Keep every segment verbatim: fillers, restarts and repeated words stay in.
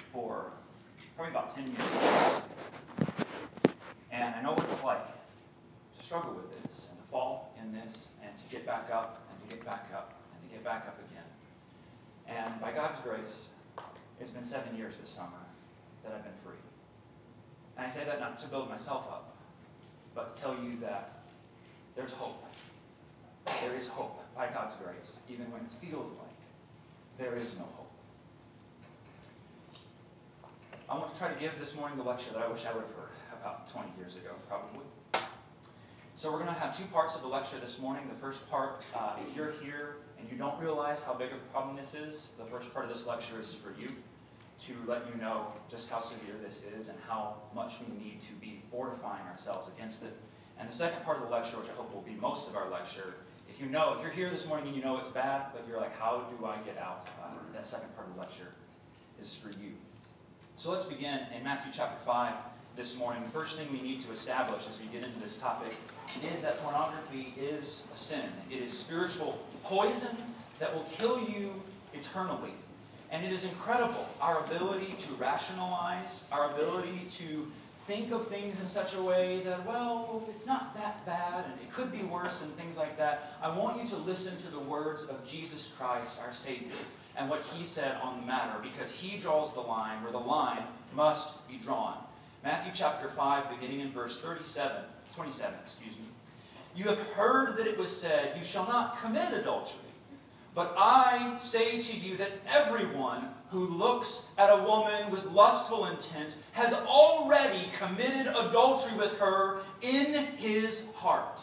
for probably about ten years. And I know what it's like to struggle with this, and to fall in this, and to get back up, and to get back up, and to get back up again. And by God's grace, it's been seven years this summer that I've been free. And I say that not to build myself up, but to tell you that there's hope. There is hope by God's grace, even when it feels like there is no hope. I want to try to give this morning the lecture that I wish I would have heard about twenty years ago, probably. So we're going to have two parts of the lecture this morning. The first part, uh, if you're here and you don't realize how big of a problem this is, the first part of this lecture is for you, to let you know just how severe this is and how much we need to be fortifying ourselves against it. And the second part of the lecture, which I hope will be most of our lecture, if you know, if you're here this morning and you know it's bad, but you're like, how do I get out? Uh, that second part of the lecture is for you. So let's begin in Matthew chapter five this morning. The first thing we need to establish as we get into this topic is that pornography is a sin. It is spiritual poison that will kill you eternally. And it is incredible, our ability to rationalize, our ability to think of things in such a way that, well, it's not that bad, and it could be worse, and things like that. I want you to listen to the words of Jesus Christ, our Savior, and what He said on the matter, because He draws the line where the line must be drawn. Matthew chapter five, beginning in verse thirty-seven, twenty-seven, excuse me. You have heard that it was said, you shall not commit adultery. But I say to you that everyone who looks at a woman with lustful intent has already committed adultery with her in his heart.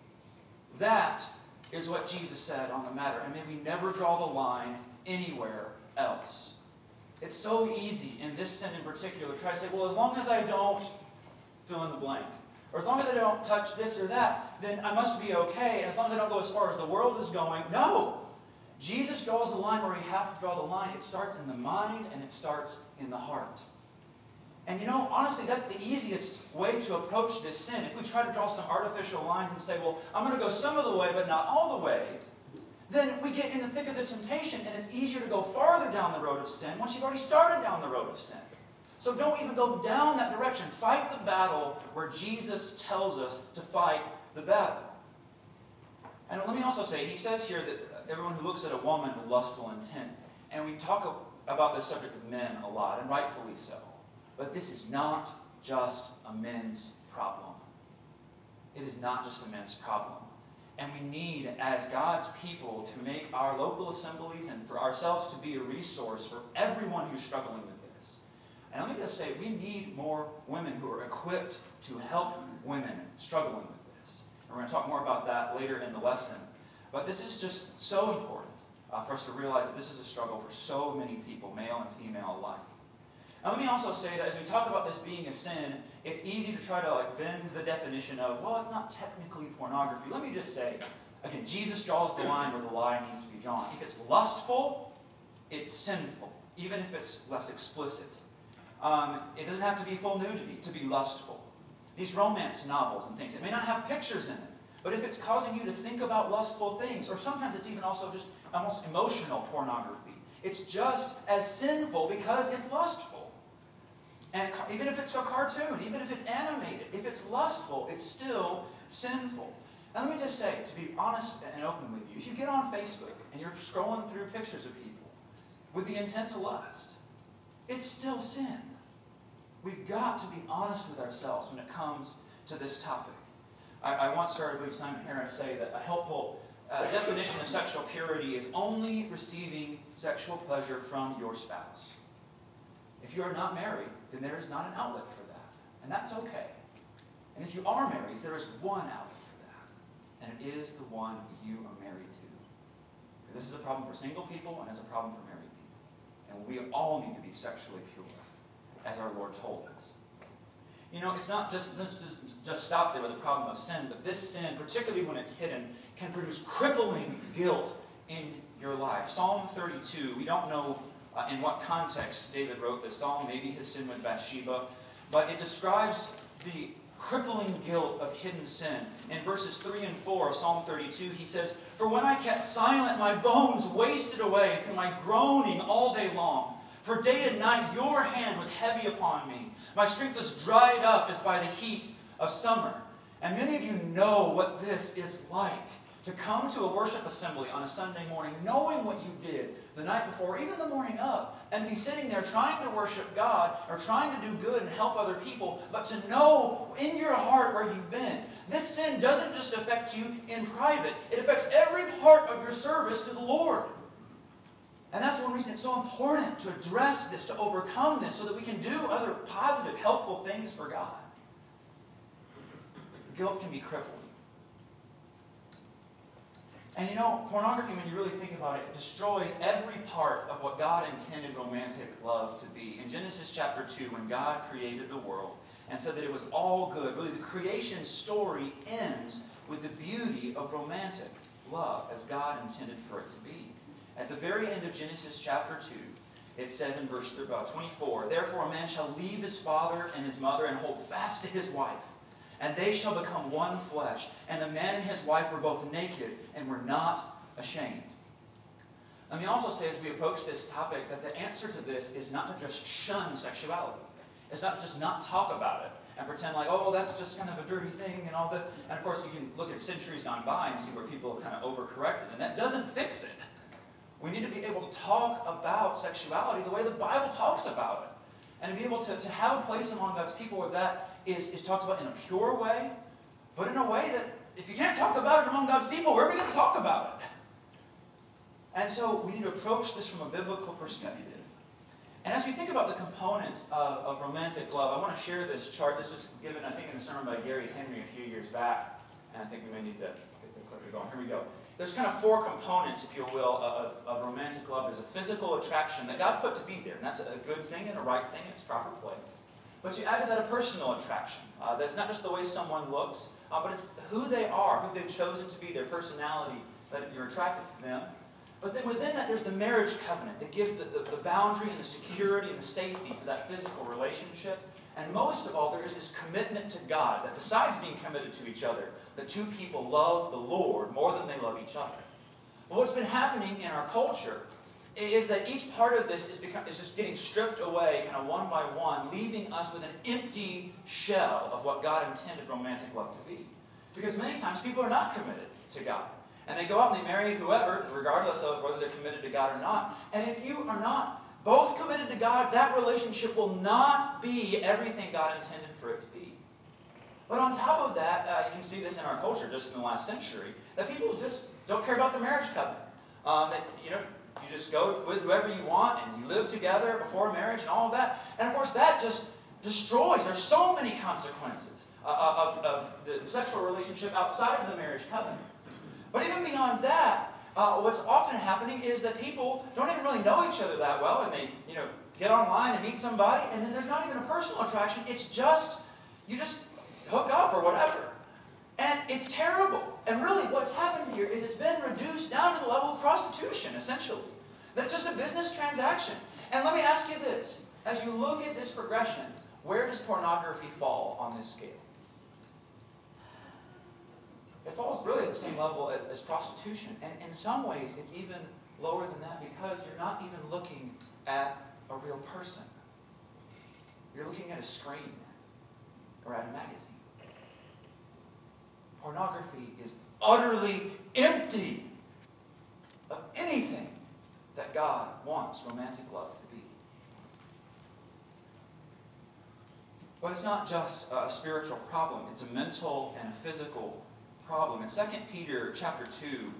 That is what Jesus said on the matter. And may we never draw the line anywhere else. It's so easy in this sin in particular to try to say, well, as long as I don't fill in the blank, or as long as I don't touch this or that, then I must be okay. And as long as I don't go as far as the world is going, no! Jesus draws the line where we have to draw the line. It starts in the mind and it starts in the heart. And you know, honestly, that's the easiest way to approach this sin. If we try to draw some artificial line and say, well, I'm going to go some of the way, but not all the way, then we get in the thick of the temptation, and it's easier to go farther down the road of sin once you've already started down the road of sin. So don't even go down that direction. Fight the battle where Jesus tells us to fight the battle. And let me also say, he says here that everyone who looks at a woman with lustful intent, and we talk about this subject with men a lot, and rightfully so, but this is not just a men's problem. It is not just a men's problem. And we need, as God's people, to make our local assemblies and for ourselves to be a resource for everyone who's struggling with this. And let me just say, we need more women who are equipped to help women struggling with this. And we're going to talk more about that later in the lesson. But this is just so important uh, for us to realize that this is a struggle for so many people, male and female alike. Now let me also say that as we talk about this being a sin, it's easy to try to like bend the definition of, well, it's not technically pornography. Let me just say, again, Jesus draws the line where the line needs to be drawn. If it's lustful, it's sinful, even if it's less explicit. Um, it doesn't have to be full nudity to be lustful. These romance novels and things, it may not have pictures in it, but if it's causing you to think about lustful things, or sometimes it's even also just almost emotional pornography, it's just as sinful because it's lustful. And even if it's a cartoon, even if it's animated, if it's lustful, it's still sinful. Now let me just say, to be honest and open with you, if you get on Facebook and you're scrolling through pictures of people with the intent to lust, it's still sin. We've got to be honest with ourselves when it comes to this topic. I, I once heard, I believe, Simon Harris say that a helpful uh, definition of sexual purity is only receiving sexual pleasure from your spouse. If you are not married, then there is not an outlet for that. And that's okay. And if you are married, there is one outlet for that. And it is the one you are married to. Because this is a problem for single people, and it's a problem for married people. And we all need to be sexually pure, as our Lord told us. You know, it's not just, just, just stop there with the problem of sin, but this sin, particularly when it's hidden, can produce crippling guilt in your life. Psalm thirty-two, we don't know Uh, in what context David wrote this psalm, maybe his sin with Bathsheba, but it describes the crippling guilt of hidden sin. In verses three and four of Psalm thirty-two, he says, "For when I kept silent, my bones wasted away through my groaning all day long. For day and night your hand was heavy upon me. My strength was dried up as by the heat of summer. And many of you know what this is like. To come to a worship assembly on a Sunday morning, knowing what you did the night before, even the morning of, and be sitting there trying to worship God or trying to do good and help other people, but to know in your heart where you've been. This sin doesn't just affect you in private. It affects every part of your service to the Lord. And that's one reason it's so important to address this, to overcome this, so that we can do other positive, helpful things for God. Guilt can be crippling. And you know, pornography, when you really think about it, destroys every part of what God intended romantic love to be. In Genesis chapter two, when God created the world and said that it was all good, really the creation story ends with the beauty of romantic love as God intended for it to be. At the very end of Genesis chapter two, it says in verse twenty-four, "Therefore a man shall leave his father and his mother and hold fast to his wife, and they shall become one flesh. And the man and his wife were both naked and were not ashamed." Let me also say as we approach this topic that the answer to this is not to just shun sexuality. It's not to just not talk about it and pretend like, oh, that's just kind of a dirty thing and all this. And of course you can look at centuries gone by and see where people have kind of overcorrected. And that doesn't fix it. We need to be able to talk about sexuality the way the Bible talks about it. And to be able to, to have a place among God's people where that is, is talked about in a pure way, but in a way that if you can't talk about it among God's people, where are we going to talk about it? And so we need to approach this from a biblical perspective. And as we think about the components of, of romantic love, I want to share this chart. This was given, I think, in a sermon by Gary Henry a few years back. And I think we may need to get the clicker going. Here we go. There's kind of four components, if you will, of, of romantic love. There's a physical attraction that God put to be there. And that's a good thing and a right thing in its proper place. But you add to that a personal attraction. Uh, that's not just the way someone looks, uh, but it's who they are, who they've chosen to be, their personality, that you're attracted to them. But then within that, there's the marriage covenant that gives the, the, the boundary and the security and the safety for that physical relationship. And most of all, there is this commitment to God, that besides being committed to each other, the two people love the Lord more than they love each other. Well, what's been happening in our culture is that each part of this is, become, is just getting stripped away kind of one by one, leaving us with an empty shell of what God intended romantic love to be. Because many times people are not committed to God. And they go out and they marry whoever, regardless of whether they're committed to God or not. And if you are not both committed to God, that relationship will not be everything God intended for it to be. But on top of that, uh, you can see this in our culture just in the last century, that people just don't care about the marriage covenant. Um, that, you know, you just go with whoever you want and you live together before marriage and all of that. And of course that just destroys. There's so many consequences uh, of, of the sexual relationship outside of the marriage covenant. But even beyond that, uh, what's often happening is that people don't even really know each other that well, and they, you know, get online and meet somebody, and then there's not even a personal attraction. It's just, you just hook up or whatever. And it's terrible. And really what's happened here is it's been reduced down to the level of prostitution, essentially. That's just a business transaction. And let me ask you this. As you look at this progression, where does pornography fall on this scale? It falls really at the same level as, as prostitution. And in some ways, it's even lower than that because you're not even looking at a real person. You're looking at a screen or at a magazine. Pornography is utterly empty of anything that God wants romantic love to be. But it's not just a spiritual problem. It's a mental and a physical problem. In Second Peter chapter two,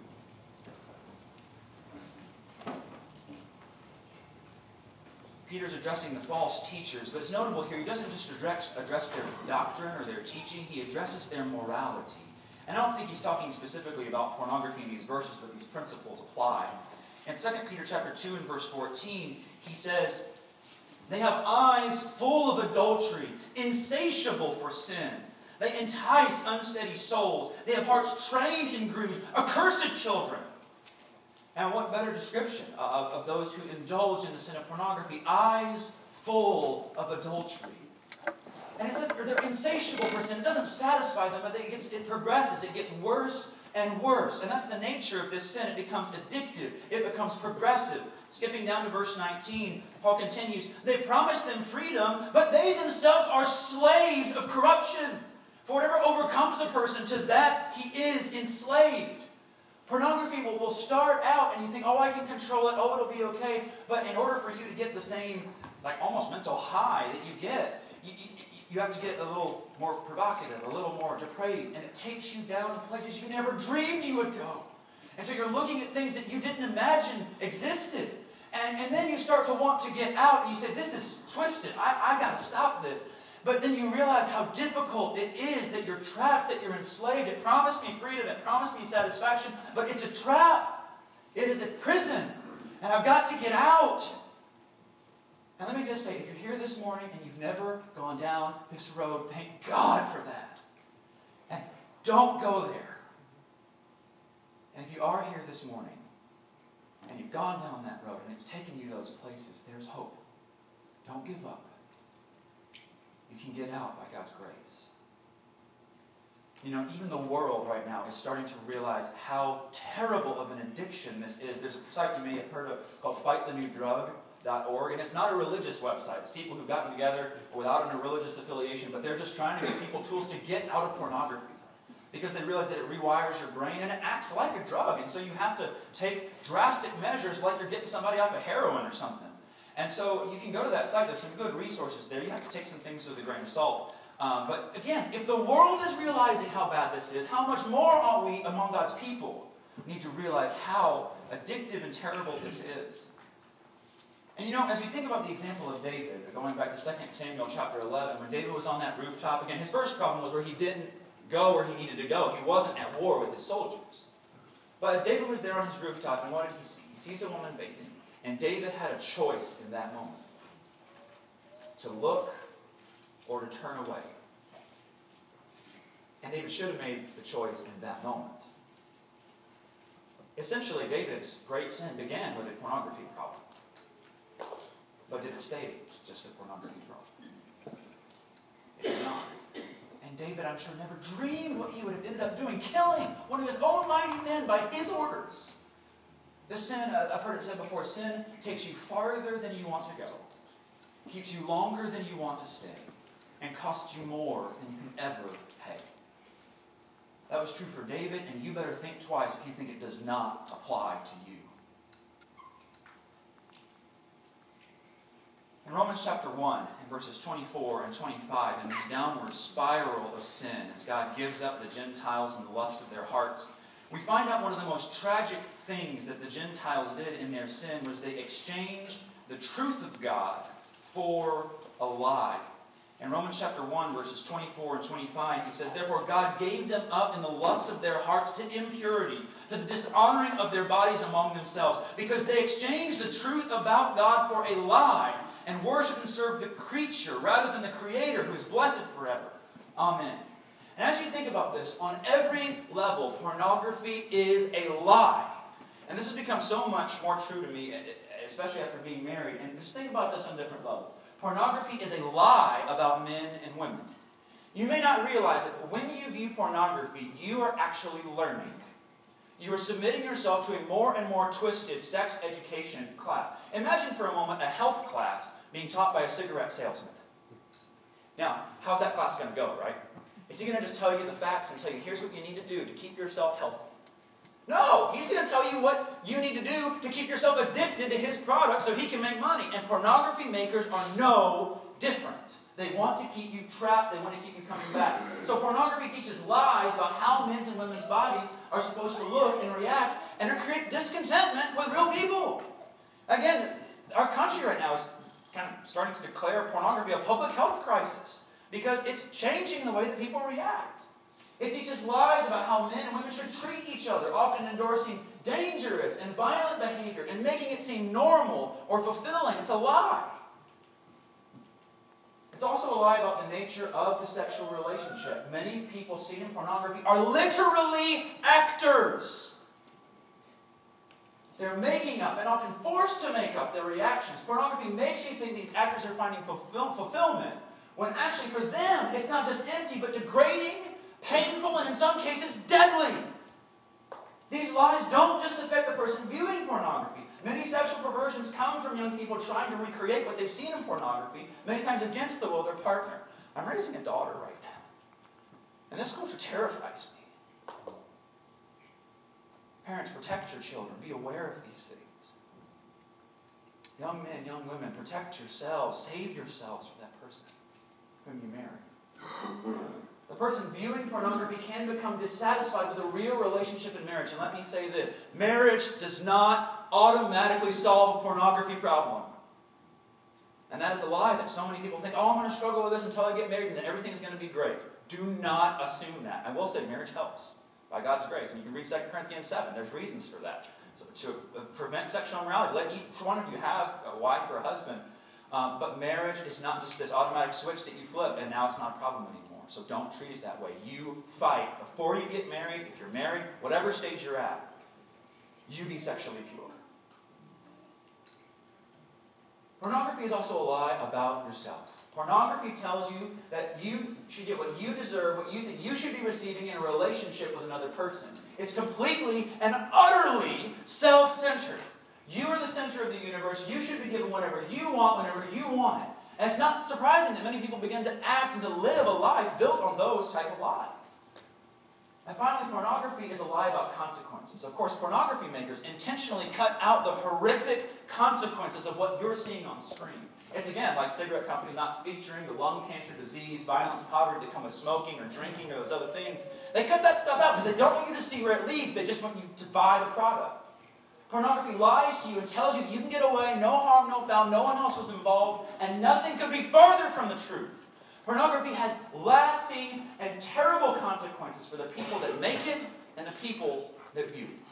Peter's addressing the false teachers, but it's notable here, he doesn't just address, address their doctrine or their teaching, he addresses their morality. And I don't think he's talking specifically about pornography in these verses, but these principles apply. In Second Peter chapter two and verse fourteen, he says, "They have eyes full of adultery, insatiable for sin. They entice unsteady souls. They have hearts trained in greed, accursed children." And what better description of, of those who indulge in the sin of pornography? Eyes full of adultery. And it says they're insatiable for sin. It doesn't satisfy them, but it, gets, it progresses. It gets worse and worse. And that's the nature of this sin. It becomes addictive. It becomes progressive. Skipping down to verse nineteen, Paul continues, they promise them freedom, but they themselves are slaves of corruption. For whatever overcomes a person, to that he is enslaved. Pornography will, will start out and you think, oh, I can control it, oh, it'll be okay. But in order for you to get the same, like almost mental high that you get, you, you, you have to get a little more provocative, a little more depraved. And it takes you down to places you never dreamed you would go. And so you're looking at things that you didn't imagine existed. And, and then you start to want to get out and you say, this is twisted. I, I got to stop this. But then you realize how difficult it is, that you're trapped, that you're enslaved. It promised me freedom. It promised me satisfaction. But it's a trap. It is a prison. And I've got to get out. And let me just say, if you're here this morning and you've never gone down this road, thank God for that. And don't go there. And if you are here this morning, and you've gone down that road, and it's taken you to those places, there's hope. Don't give up. You can get out by God's grace. You know, even the world right now is starting to realize how terrible of an addiction this is. There's a site you may have heard of called fight the new drug dot org, and it's not a religious website. It's people who've gotten together without a religious affiliation, but they're just trying to give people tools to get out of pornography. Because they realize that it rewires your brain and it acts like a drug. And so you have to take drastic measures like you're getting somebody off of heroin or something. And so you can go to that site. There's some good resources there. You have to take some things with a grain of salt. Um, but again, if the world is realizing how bad this is, how much more ought we among God's people need to realize how addictive and terrible this is. And you know, as we think about the example of David, going back to Second Samuel chapter eleven, when David was on that rooftop, again, his first problem was where he didn't go where he needed to go. He wasn't at war with his soldiers. But as David was there on his rooftop, and what did he see? He sees a woman bathing. And David had a choice in that moment. To look or to turn away. And David should have made the choice in that moment. Essentially, David's great sin began with a pornography problem. But did it stay just a pornography problem? It did not. And David, I'm sure, never dreamed what he would have ended up doing, killing one of his own mighty men by his orders. This sin, uh, I've heard it said before, sin takes you farther than you want to go, keeps you longer than you want to stay, and costs you more than you can ever pay. That was true for David, and you better think twice if you think it does not apply to you. In Romans chapter one, in verses twenty-four and twenty-five, in this downward spiral of sin, as God gives up the Gentiles and the lusts of their hearts, we find out one of the most tragic things that the Gentiles did in their sin was they exchanged the truth of God for a lie. In Romans chapter one, verses twenty-four and twenty-five, he says, therefore God gave them up in the lusts of their hearts to impurity, to the dishonoring of their bodies among themselves, because they exchanged the truth about God for a lie, and worship and serve the creature rather than the Creator who is blessed forever. Amen. And as you think about this, on every level, pornography is a lie. And this has become so much more true to me, especially after being married. And just think about this on different levels. Pornography is a lie about men and women. You may not realize it, but when you view pornography, you are actually learning. You are submitting yourself to a more and more twisted sex education class. Imagine for a moment a health class being taught by a cigarette salesman. Now, how's that class going to go, right? Is he going to just tell you the facts and tell you, here's what you need to do to keep yourself healthy? No, he's going to tell you what you need to do to keep yourself addicted to his product so he can make money. And pornography makers are no different. They want to keep you trapped. They want to keep you coming back. So pornography teaches lies about how men's and women's bodies are supposed to look and react, and it creates discontentment with real people. Again, our country right now is kind of starting to declare pornography a public health crisis because it's changing the way that people react. It teaches lies about how men and women should treat each other, often endorsing dangerous and violent behavior and making it seem normal or fulfilling. It's a lie. It's also a lie about the nature of the sexual relationship. Many people seen in pornography are literally actors. They're making up and often forced to make up their reactions. Pornography makes you think these actors are finding fulfill fulfillment, when actually for them it's not just empty, but degrading, painful, and in some cases deadly. These lies don't just affect the person viewing pornography. Many sexual perversions come from young people trying to recreate what they've seen in pornography, many times against the will of their partner. I'm raising a daughter right now, and this culture terrifies me. Parents, protect your children. Be aware of these things. Young men, young women, protect yourselves. Save yourselves for that person whom you marry. The person viewing pornography can become dissatisfied with a real relationship in marriage. And let me say this. Marriage does not automatically solve a pornography problem. And that is a lie that so many people think, oh, I'm going to struggle with this until I get married and then everything's going to be great. Do not assume that. I will say marriage helps by God's grace. And you can read Second Corinthians seven. There's reasons for that. So to prevent sexual immorality, let each one of you have a wife or a husband. Um, but marriage is not just this automatic switch that you flip and now it's not a problem anymore. So don't treat it that way. You fight before you get married. If you're married, whatever stage you're at, you be sexually pure. Pornography is also a lie about yourself. Pornography tells you that you should get what you deserve, what you think you should be receiving in a relationship with another person. It's completely and utterly self-centered. You are the center of the universe. You should be given whatever you want whenever you want it. And it's not surprising that many people begin to act and to live a life built on those type of lies. And finally, pornography is a lie about consequences. Of course, pornography makers intentionally cut out the horrific consequences of what you're seeing on screen. It's again like cigarette companies not featuring the lung cancer, disease, violence, poverty that come with smoking or drinking or those other things. They cut that stuff out because they don't want you to see where it leads. They just want you to buy the product. Pornography lies to you and tells you that you can get away, no harm, no foul, no one else was involved, and nothing could be further from the truth. Pornography has lasting and terrible consequences for the people that make it and the people that view it.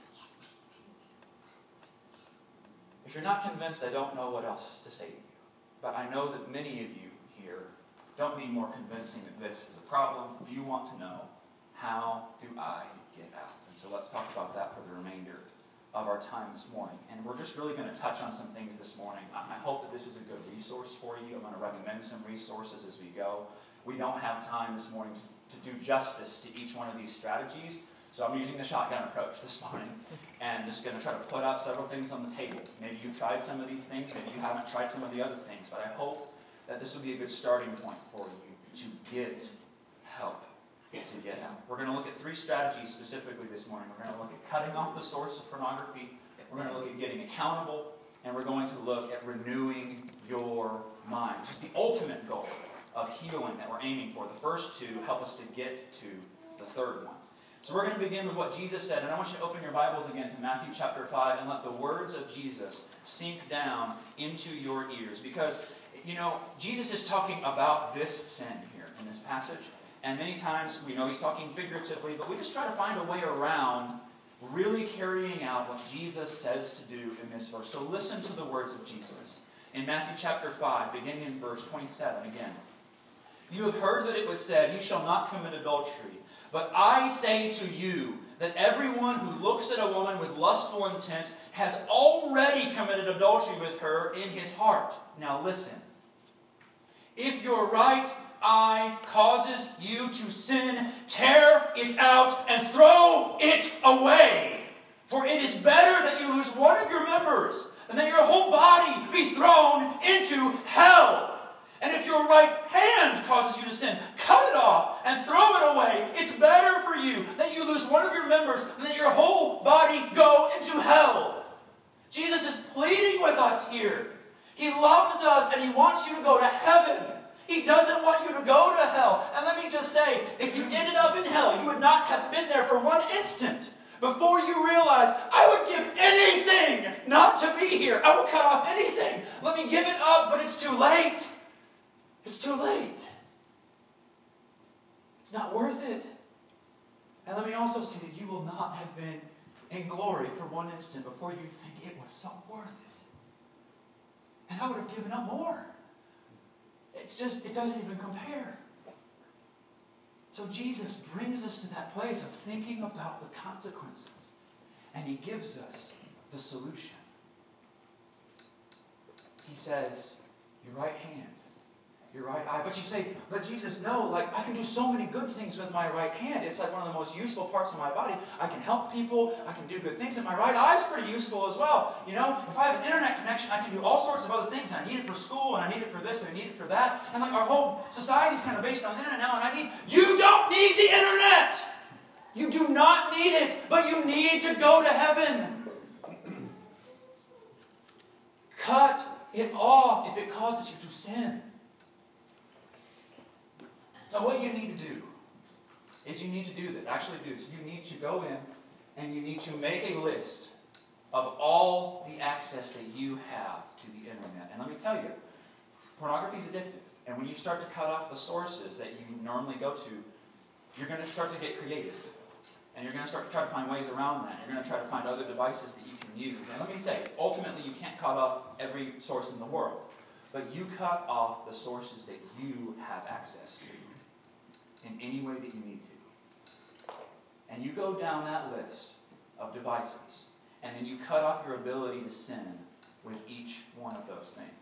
If you're not convinced, I don't know what else to say to you. But I know that many of you here don't need more convincing that this is a problem. You want to know, how do I get out? And so let's talk about that for the remainder of our time this morning. And we're just really going to touch on some things this morning. I hope that this is a good resource for you. I'm going to recommend some resources as we go. We don't have time this morning to, to do justice to each one of these strategies. So I'm using the shotgun approach this morning and just going to try to put out several things on the table. Maybe you've tried some of these things. Maybe you haven't tried some of the other things. But I hope that this will be a good starting point for you to get help to get out. We're going to look at three strategies specifically this morning. We're going to look at cutting off the source of pornography. We're going to look at getting accountable. And we're going to look at renewing your mind, which is the ultimate goal of healing that we're aiming for. The first two help us to get to the third one. So we're going to begin with what Jesus said. And I want you to open your Bibles again to Matthew chapter five and let the words of Jesus sink down into your ears. Because, you know, Jesus is talking about this sin here in this passage. And many times we know he's talking figuratively, but we just try to find a way around really carrying out what Jesus says to do in this verse. So listen to the words of Jesus. In Matthew chapter five, beginning in verse twenty-seven again. You have heard that it was said, you shall not commit adultery. But I say to you that everyone who looks at a woman with lustful intent has already committed adultery with her in his heart. Now listen. If your right eye causes you to sin, tear it out and throw it away. For it is better that you lose one of your members than that your whole body be thrown into hell. And if your right hand causes you to sin, cut it off and throw it away. It's better for you that you lose one of your members than that your whole body go into hell. Jesus is pleading with us here. He loves us and he wants you to go to heaven. He doesn't want you to go to hell. And let me just say, if you ended up in hell, you would not have been there for one instant before you realize, I would give anything not to be here. I would cut off anything. Let me give it up, but it's too late. It's too late. It's not worth it. And let me also say that you will not have been in glory for one instant before you think it was so worth it. And I would have given up more. It's just, it doesn't even compare. So Jesus brings us to that place of thinking about the consequences. And he gives us the solution. He says, your right hand your right eye. But you say, but Jesus, no, like I can do so many good things with my right hand. It's like one of the most useful parts of my body. I can help people. I can do good things. And my right eye is pretty useful as well. You know, if I have an internet connection, I can do all sorts of other things. And I need it for school, and I need it for this, and I need it for that. And like our whole society is kind of based on the internet now, and I need, you don't need the internet! You do not need it, but you need to go to heaven. Cut it off if it causes you to sin. So what you need to do is you need to do this. Actually do this. You need to go in and you need to make a list of all the access that you have to the internet. And let me tell you, pornography is addictive. And when you start to cut off the sources that you normally go to, you're going to start to get creative. And you're going to start to try to find ways around that. You're going to try to find other devices that you can use. And let me say, ultimately you can't cut off every source in the world. But you cut off the sources that you have access to in any way that you need to. And you go down that list of devices, and then you cut off your ability to sin with each one of those things.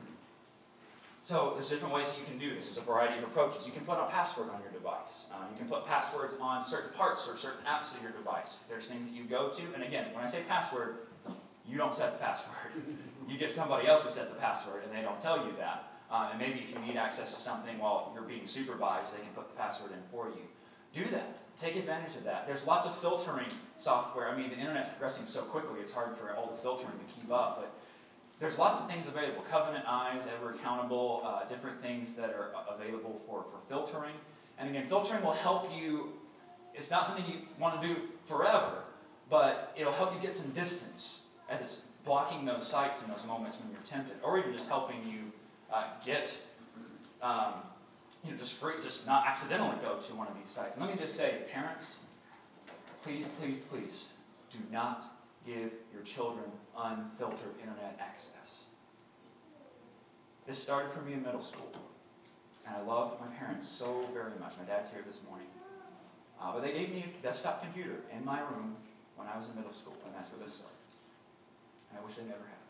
So there's different ways that you can do this. There's a variety of approaches. You can put a password on your device. Uh, you can put passwords on certain parts or certain apps of your device. There's things that you go to, and again, when I say password, you don't set the password. You get somebody else to set the password, and they don't tell you that. Um, and maybe if you need access to something while you're being supervised, they can put the password in for you. Do that. Take advantage of that. There's lots of filtering software. I mean, the internet's progressing so quickly, it's hard for all the filtering to keep up. But there's lots of things available. Covenant Eyes, Ever Accountable, uh, different things that are available for, for filtering. And again, filtering will help you. It's not something you want to do forever, but it'll help you get some distance as it's blocking those sites in those moments when you're tempted. Or even just helping you Uh, get, um, you know, just free, just not accidentally go to one of these sites. And let me just say, parents, please, please, please, do not give your children unfiltered internet access. This started for me in middle school, and I loved my parents so very much. My dad's here this morning. Uh, but they gave me a desktop computer in my room when I was in middle school, and that's where this started. And I wish they never had.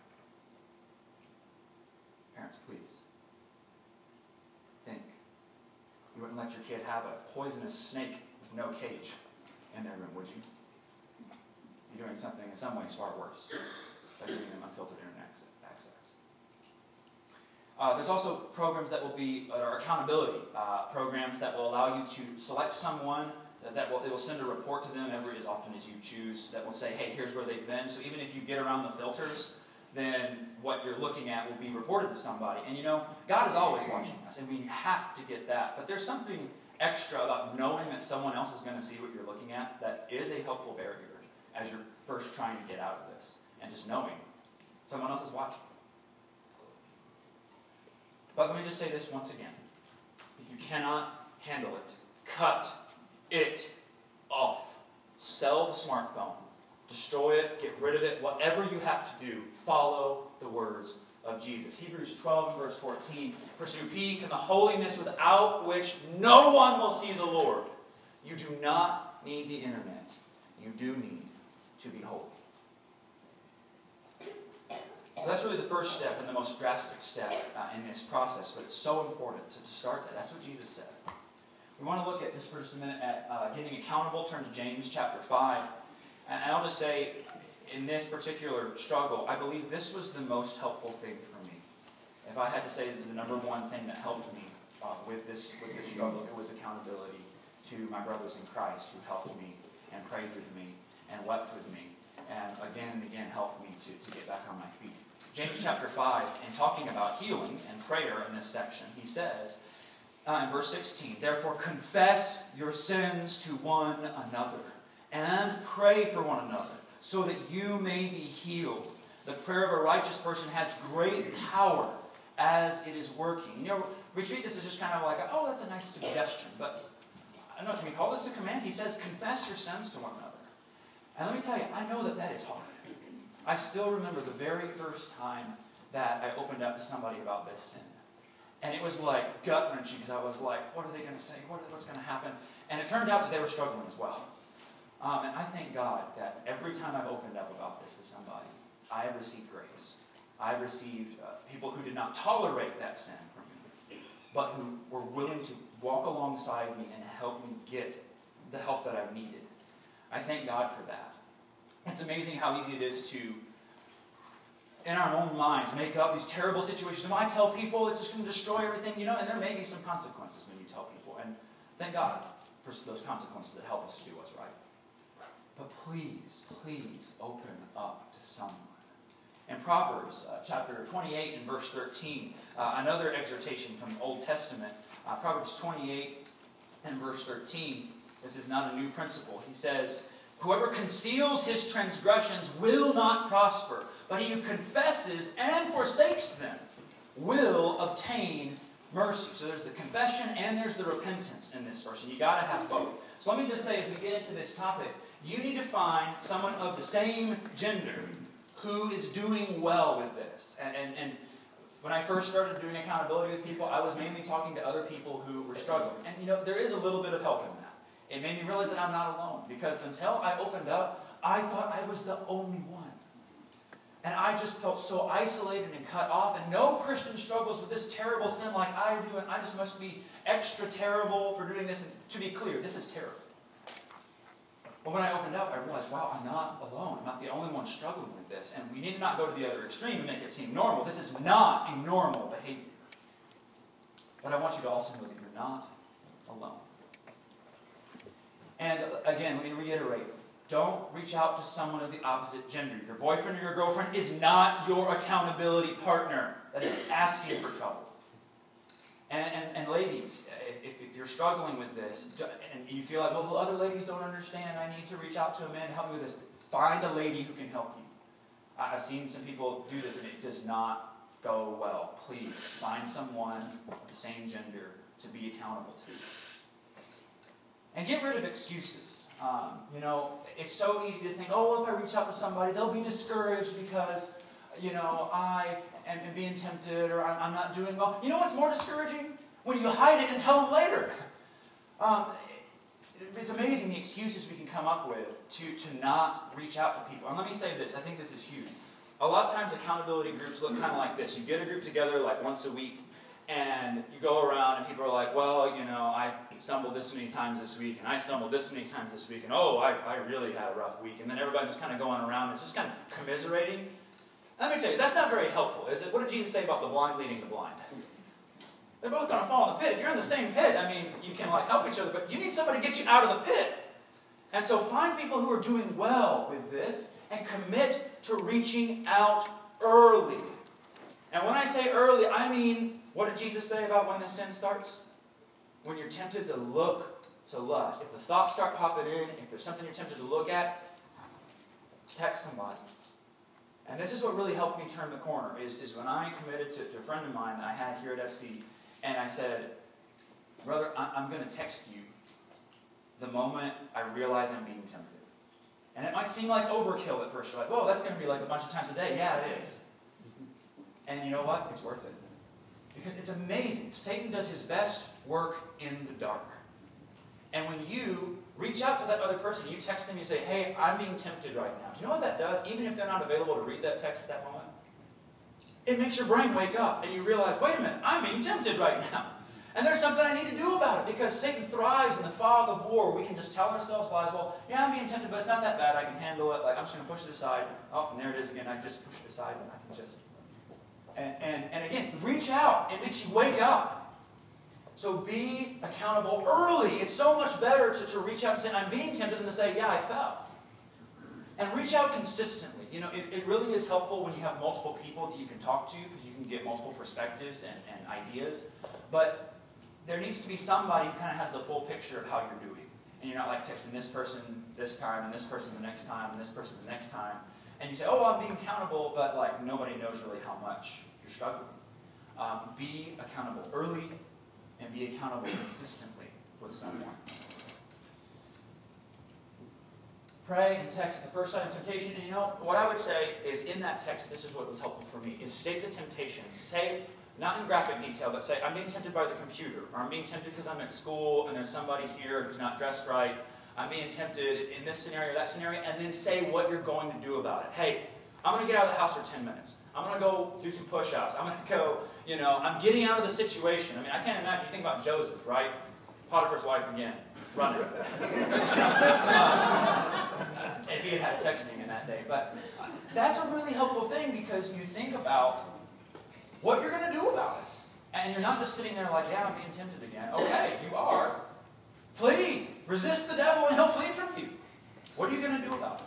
Parents, please, think. You wouldn't let your kid have a poisonous snake with no cage in their room, would you? You're doing something in some ways far worse by giving them unfiltered internet access. Uh, there's also programs that will be, uh, or accountability uh, programs that will allow you to select someone that, that will, it will send a report to them every as often as you choose that will say, hey, here's where they've been. So even if you get around the filters, then what you're looking at will be reported to somebody. And you know, God is always watching us, and we have to get that. But there's something extra about knowing that someone else is going to see what you're looking at that is a helpful barrier as you're first trying to get out of this. And just knowing someone else is watching. But let me just say this once again. If you cannot handle it, cut it off. Sell the smartphone. Destroy it, get rid of it, whatever you have to do, follow the words of Jesus. Hebrews twelve and verse fourteen, pursue peace and the holiness without which no one will see the Lord. You do not need the internet. You do need to be holy. So that's really the first step and the most drastic step uh, in this process, but it's so important to, to start that. That's what Jesus said. We want to look at just for just a minute at uh, getting accountable. Turn to James chapter five. And I'll just say, in this particular struggle, I believe this was the most helpful thing for me. If I had to say the number one thing that helped me uh, with this with this struggle, it was accountability to my brothers in Christ who helped me and prayed with me and wept with me and again and again helped me to, to get back on my feet. James chapter five, in talking about healing and prayer in this section, he says uh, in verse sixteen, therefore confess your sins to one another and pray for one another, so that you may be healed. The prayer of a righteous person has great power as it is working. You know, we treat this as just kind of like, oh, that's a nice suggestion. But, I don't know, can we call this a command? He says, confess your sins to one another. And let me tell you, I know that that is hard. I still remember the very first time that I opened up to somebody about this sin. And it was like gut-wrenching, because I was like, what are they going to say? What, what's going to happen? And it turned out that they were struggling as well. Um, and I thank God that every time I've opened up about this to somebody, I have received grace. I have received uh, people who did not tolerate that sin from me, but who were willing to walk alongside me and help me get the help that I needed. I thank God for that. It's amazing how easy it is to, in our own minds, make up these terrible situations. If I tell people it's just going to destroy everything, you know, and there may be some consequences when you tell people. And thank God for those consequences that help us do what's right. But please, please open up to someone. In Proverbs uh, chapter twenty-eight and verse thirteen, uh, another exhortation from the Old Testament, uh, Proverbs twenty-eight and verse thirteen, this is not a new principle. He says, whoever conceals his transgressions will not prosper, but he who confesses and forsakes them will obtain mercy. So there's the confession and there's the repentance in this verse, and you got to have both. So let me just say, as we get into this topic, you need to find someone of the same gender who is doing well with this. And, and, and when I first started doing accountability with people, I was mainly talking to other people who were struggling. And you know, there is a little bit of help in that. It made me realize that I'm not alone. Because until I opened up, I thought I was the only one. And I just felt so isolated and cut off. And no Christian struggles with this terrible sin like I do. And I just must be extra terrible for doing this. And to be clear, this is terrible. But when I opened up, I realized, wow, I'm not alone. I'm not the only one struggling with this. And we need to not go to the other extreme and make it seem normal. This is not a normal behavior. But I want you to also know that you're not alone. And again, let me reiterate. Don't reach out to someone of the opposite gender. Your boyfriend or your girlfriend is not your accountability partner. That is asking for trouble. And, and, and ladies, if, if you're struggling with this, and you feel like, well, the other ladies don't understand, I need to reach out to a man to help me with this, find a lady who can help you. I've seen some people do this, and it does not go well. Please, find someone of the same gender to be accountable to. And get rid of excuses. Um, you know, it's so easy to think, oh, well, if I reach out to somebody, they'll be discouraged because, you know, I am being tempted or I'm not doing well. You know what's more discouraging? When you hide it and tell them later. Um, it's amazing the excuses we can come up with to, to not reach out to people. And let me say this, I think this is huge. A lot of times accountability groups look kind of like this. You get a group together like once a week, and you go around and people are like, well, you know, I stumbled this many times this week, and I stumbled this many times this week, and oh, I, I really had a rough week. And then everybody's just kind of going around, and it's just kind of commiserating. Let me tell you, that's not very helpful, is it? What did Jesus say about the blind leading the blind? They're both going to fall in the pit. If you're in the same pit, I mean, you can like help each other, but you need somebody to get you out of the pit. And so find people who are doing well with this and commit to reaching out early. And when I say early, I mean, what did Jesus say about when the sin starts? When you're tempted to look to lust. If the thoughts start popping in, if there's something you're tempted to look at, text somebody. And this is what really helped me turn the corner, is, is when I committed to, to a friend of mine that I had here at F C, and I said, brother, I, I'm going to text you the moment I realize I'm being tempted. And it might seem like overkill at first. You're like, whoa, that's going to be like a bunch of times a day. Yeah, it is. And you know what? It's worth it. Because it's amazing. Satan does his best work in the dark. And when you reach out to that other person, you text them, you say, hey, I'm being tempted right now. Do you know what that does? Even if they're not available to read that text at that moment? It makes your brain wake up and you realize, wait a minute, I'm being tempted right now. And there's something I need to do about it, because Satan thrives in the fog of war. We can just tell ourselves lies, well, yeah, I'm being tempted, but it's not that bad. I can handle it. Like, I'm just going to push it aside. Oh, and there it is again. I just push it aside and I can just... And, and, and again, reach out. It makes you wake up. So be accountable early. It's so much better to, to reach out and say, I'm being tempted, than to say, yeah, I fell. And reach out consistently. You know, it, it really is helpful when you have multiple people that you can talk to, because you can get multiple perspectives and, and ideas. But there needs to be somebody who kind of has the full picture of how you're doing. And you're not like texting this person this time, and this person the next time, and this person the next time. And you say, oh, I'm being accountable, but like nobody knows really how much you're struggling. Um, be accountable early, and be accountable consistently with someone. Pray and text the first sign of temptation. And you know, what I would say is in that text, this is what was helpful for me, is state the temptation. Say, not in graphic detail, but say, I'm being tempted by the computer, or I'm being tempted because I'm at school and there's somebody here who's not dressed right. I'm being tempted in this scenario, that scenario, and then say what you're going to do about it. Hey, I'm going to get out of the house for ten minutes. I'm going to go do some push-ups. I'm going to go, You know, I'm getting out of the situation. I mean, I can't imagine. You think about Joseph, right? Potiphar's wife again. Running. um, if he had had texting in that day. But that's a really helpful thing because you think about what you're going to do about it. And you're not just sitting there like, yeah, I'm being tempted again. Okay, you are. Flee. Resist the devil and he'll flee from you. What are you going to do about it?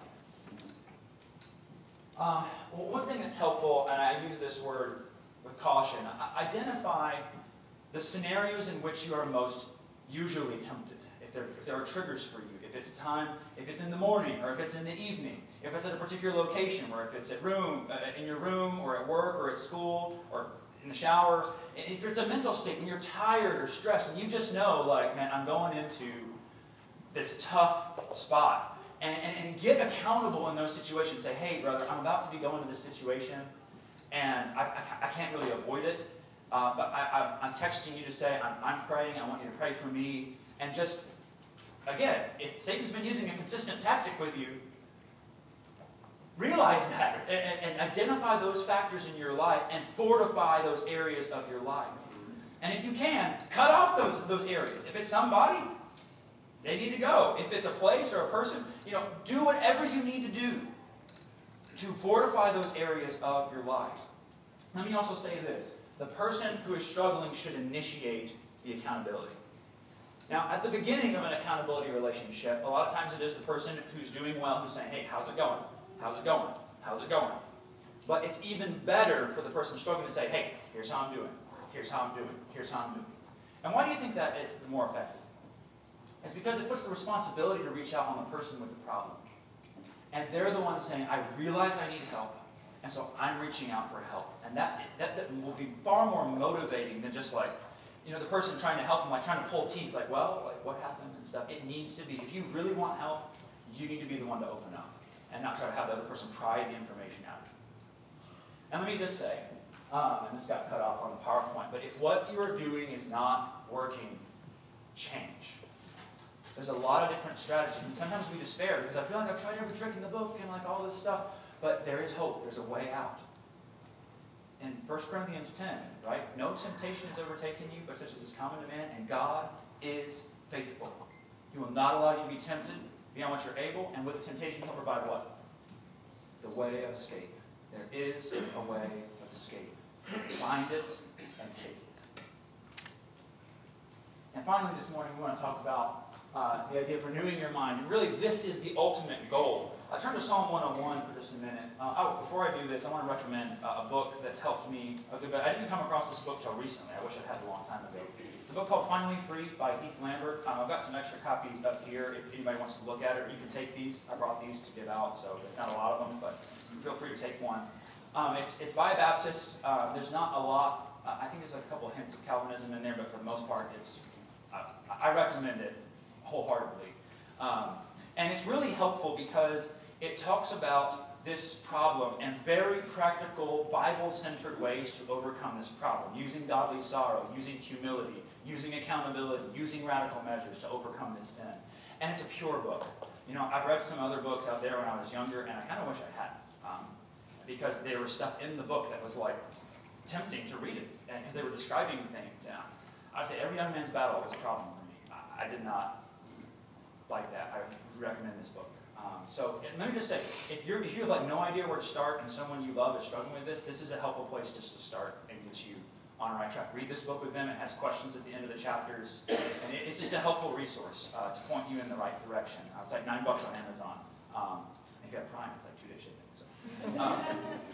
Um, well, one thing that's helpful, and I use this word with caution, identify the scenarios in which you are most usually tempted. If there, if there are triggers for you, if it's a time, if it's in the morning, or if it's in the evening, if it's at a particular location, or if it's at room, uh, in your room, or at work, or at school, or in the shower, if it's a mental state and you're tired or stressed, and you just know, like, man, I'm going into this tough spot, and, and, and get accountable in those situations. Say, hey, brother, I'm about to be going to this situation, and I, I, I can't really avoid it, uh, but I, I, I'm texting you to say, I'm, I'm praying, I want you to pray for me, and just, again, if Satan's been using a consistent tactic with you, realize that and, and identify those factors in your life and fortify those areas of your life. And if you can, cut off those, those areas. If it's somebody, they need to go. If it's a place or a person, you know, do whatever you need to do to fortify those areas of your life. Let me also say this. The person who is struggling should initiate the accountability. Now, at the beginning of an accountability relationship, a lot of times it is the person who's doing well who's saying, hey, how's it going? How's it going? How's it going? But it's even better for the person struggling to say, hey, here's how I'm doing. Here's how I'm doing. Here's how I'm doing. And why do you think that is more effective? It's because it puts the responsibility to reach out on the person with the problem. And they're the ones saying, I realize I need help, and so I'm reaching out for help. And that, that, that will be far more motivating than just like, you know, the person trying to help them, like trying to pull teeth, like, well, like what happened and stuff. It needs to be, if you really want help, you need to be the one to open up and not try to have the other person pry the information out. And let me just say, um, and this got cut off on the PowerPoint, but if what you are doing is not working, change. There's a lot of different strategies, and sometimes we despair because I feel like I've tried every trick in the book and like all this stuff, but there is hope. There's a way out. In First Corinthians ten, right? No temptation has overtaken you, but such as is common to man, and God is faithful. He will not allow you to be tempted beyond what you're able, and with the temptation he'll provide what? The way of escape. There is a way of escape. Find it and take it. And finally this morning we want to talk about uh, the idea of renewing your mind. And really this is the ultimate goal. I turn to Psalm one oh one for just a minute. Uh, oh, before I do this, I want to recommend uh, a book that's helped me a good bit. I didn't come across this book till recently. I wish I'd had it a long time ago. It's a book called Finally Free by Heath Lambert. Um, I've got some extra copies up here if anybody wants to look at it. Or you can take these. I brought these to give out, so there's not a lot of them, but feel free to take one. Um, it's, it's by a Baptist. Uh, there's not a lot. Uh, I think there's like a couple of hints of Calvinism in there, but for the most part, it's. Uh, I recommend it wholeheartedly. Um, and it's really helpful because it talks about this problem and very practical, Bible-centered ways to overcome this problem. Using godly sorrow, using humility, using accountability, using radical measures to overcome this sin. And it's a pure book. You know, I've read some other books out there when I was younger, and I kind of wish I hadn't. Um, because there was stuff in the book that was like tempting to read it, and because they were describing things. And I would say every young man's battle was a problem for me. I, I did not like that. I would recommend this book. Um, so let me just say, if you're if you have like no idea where to start and someone you love is struggling with this, this is a helpful place just to start and get you on the right track. Read this book with them. It has questions at the end of the chapters, and it, it's just a helpful resource uh, to point you in the right direction. Uh, it's like nine bucks on Amazon. Um, if you have Prime, it's like two day shipping. So, um,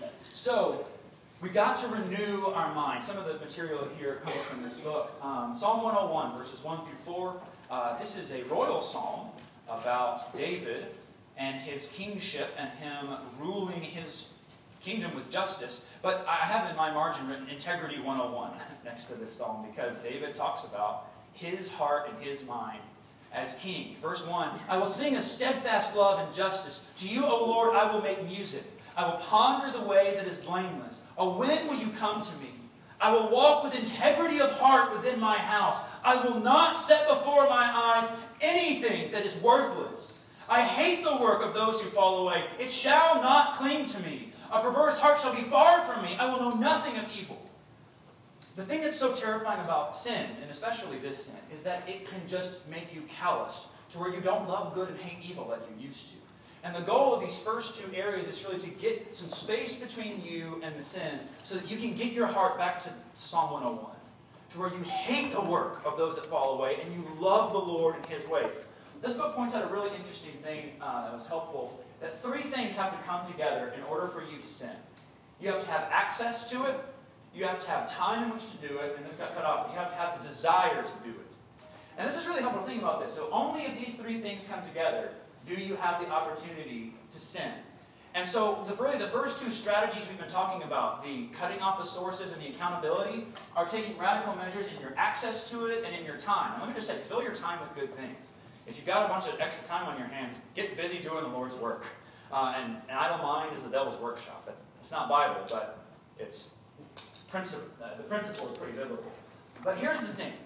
so we got to renew our mind. Some of the material here comes from this book. Um, Psalm one oh one, verses one through four. Uh, this is a royal psalm about David and his kingship and him ruling his kingdom with justice. But I have in my margin written Integrity one oh one next to this psalm because David talks about his heart and his mind as king. Verse one, I will sing a steadfast love and justice. To you, O Lord, I will make music. I will ponder the way that is blameless. Oh, when will you come to me? I will walk with integrity of heart within my house. I will not set before my eyes anything that is worthless. I hate the work of those who fall away. It shall not cling to me. A perverse heart shall be far from me. I will know nothing of evil. The thing that's so terrifying about sin, and especially this sin, is that it can just make you calloused to where you don't love good and hate evil like you used to. And the goal of these first two areas is really to get some space between you and the sin so that you can get your heart back to Psalm one oh one, to where you hate the work of those that fall away and you love the Lord and His ways. This book points out a really interesting thing uh, that was helpful, that three things have to come together in order for you to sin. You have to have access to it, you have to have time in which to do it, and this got cut off, but you have to have the desire to do it. And this is really helpful to think about this. So only if these three things come together do you have the opportunity to sin. And so the, really the first two strategies we've been talking about, the cutting off the sources and the accountability, are taking radical measures in your access to it and in your time. And let me just say, fill your time with good things. If you've got a bunch of extra time on your hands, get busy doing the Lord's work. Uh, and an idle mind is the devil's workshop. That's, it's not Bible, but it's principle. Uh, the principle is pretty biblical. But here's the thing.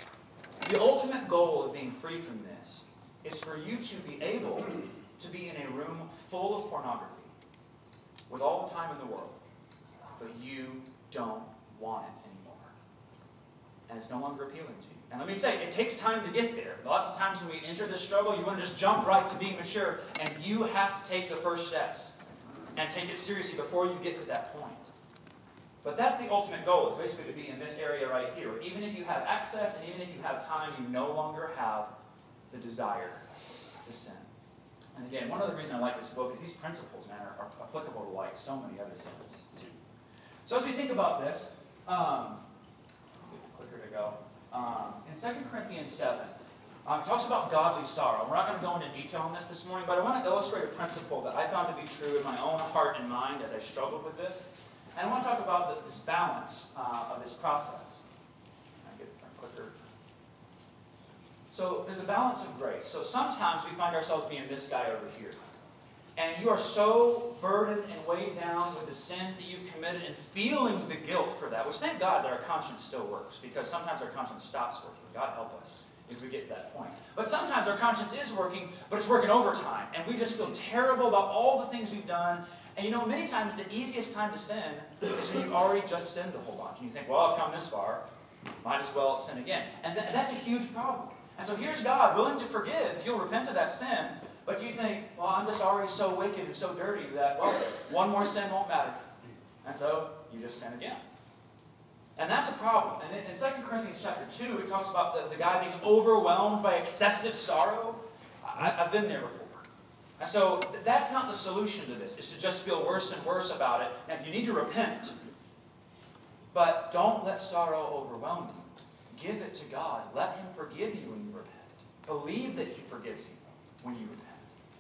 The ultimate goal of being free from this is for you to be able to be in a room full of pornography with all the time in the world, but you don't want it anymore. And it's no longer appealing to you. And let me say, it takes time to get there. Lots of times when we enter this struggle, you want to just jump right to being mature, and you have to take the first steps and take it seriously before you get to that point. But that's the ultimate goal, is basically to be in this area right here. Even if you have access and even if you have time, you no longer have the desire to sin. And again, one of the reasons I like this book is these principles, man, are, are applicable to like so many other sins too. So as we think about this, um, get the clicker to go. Um, in Second Corinthians seven, um, it talks about godly sorrow. We're not going to go into detail on this this morning, but I want to illustrate a principle that I found to be true in my own heart and mind as I struggled with this. And I want to talk about the, this balance uh, of this process. I get my clicker. So there's a balance of grace. So sometimes we find ourselves being this guy over here. And you are so burdened and weighed down with the sins that you've committed and feeling the guilt for that, which thank God that our conscience still works, because sometimes our conscience stops working. God help us if we get to that point. But sometimes our conscience is working, but it's working overtime. And we just feel terrible about all the things we've done. And you know, many times the easiest time to sin is when you've already just sinned a whole bunch. And you think, well, I've come this far, might as well sin again. And th that's a huge problem. And so here's God willing to forgive if you'll repent of that sin, but you think, well, I'm just already so wicked and so dirty that, well, one more sin won't matter. And so you just sin again. And that's a problem. And in Second Corinthians chapter two, it talks about the, the guy being overwhelmed by excessive sorrow. I, I've been there before. And so that's not the solution to this, is to just feel worse and worse about it. Now, you need to repent. But don't let sorrow overwhelm you. Give it to God. Let Him forgive you when you repent. Believe that He forgives you when you repent.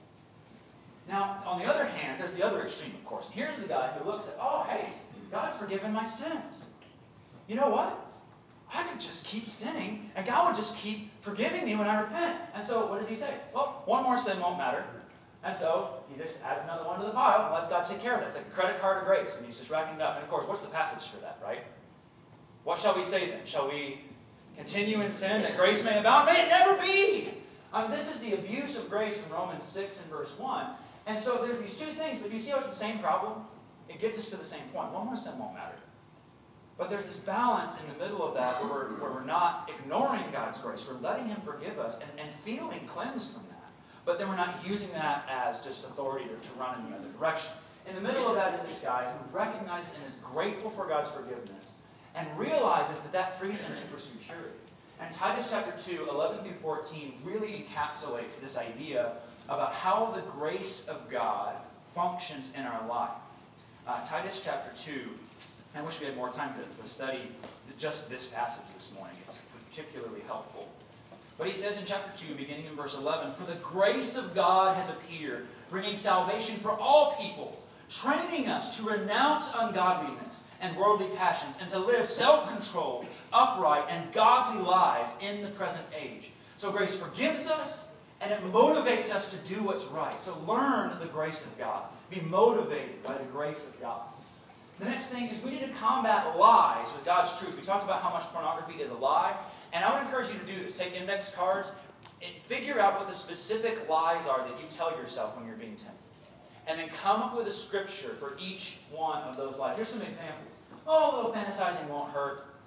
Now, on the other hand, there's the other extreme, of course. And here's the guy who looks at, oh, hey, God's forgiven my sins. You know what? I could just keep sinning, and God would just keep forgiving me when I repent. And so, what does He say? Well, one more sin won't matter. And so, He just adds another one to the pile and lets God take care of it. It's like a credit card of grace, and He's just racking it up. And of course, what's the passage for that, right? What shall we say then? Shall we continue in sin that grace may abound? May it never be! I mean, this is the abuse of grace from Romans six and verse one. And so there's these two things, but you see how it's the same problem? It gets us to the same point. One more sin won't matter. But there's this balance in the middle of that where we're, where we're not ignoring God's grace. We're letting Him forgive us and, and feeling cleansed from that. But then we're not using that as just authority to, to run in the other direction. In the middle of that is this guy who recognizes and is grateful for God's forgiveness and realizes that that frees him to pursue purity. And Titus chapter two, eleven through fourteen really encapsulates this idea about how the grace of God functions in our life. Uh, Titus chapter two, I wish we had more time to, to study just this passage this morning. It's particularly helpful. But he says in chapter two, beginning in verse eleven, "For the grace of God has appeared, bringing salvation for all people, training us to renounce ungodliness and worldly passions, and to live self-controlled, upright, and godly lives in the present age." So grace forgives us, and it motivates us to do what's right. So learn the grace of God. Be motivated by the grace of God. The next thing is we need to combat lies with God's truth. We talked about how much pornography is a lie. And I would encourage you to do this. Take index cards and figure out what the specific lies are that you tell yourself when you're being tempted. And then come up with a scripture for each one of those lies. Here's some examples. Oh, a little fantasizing won't hurt.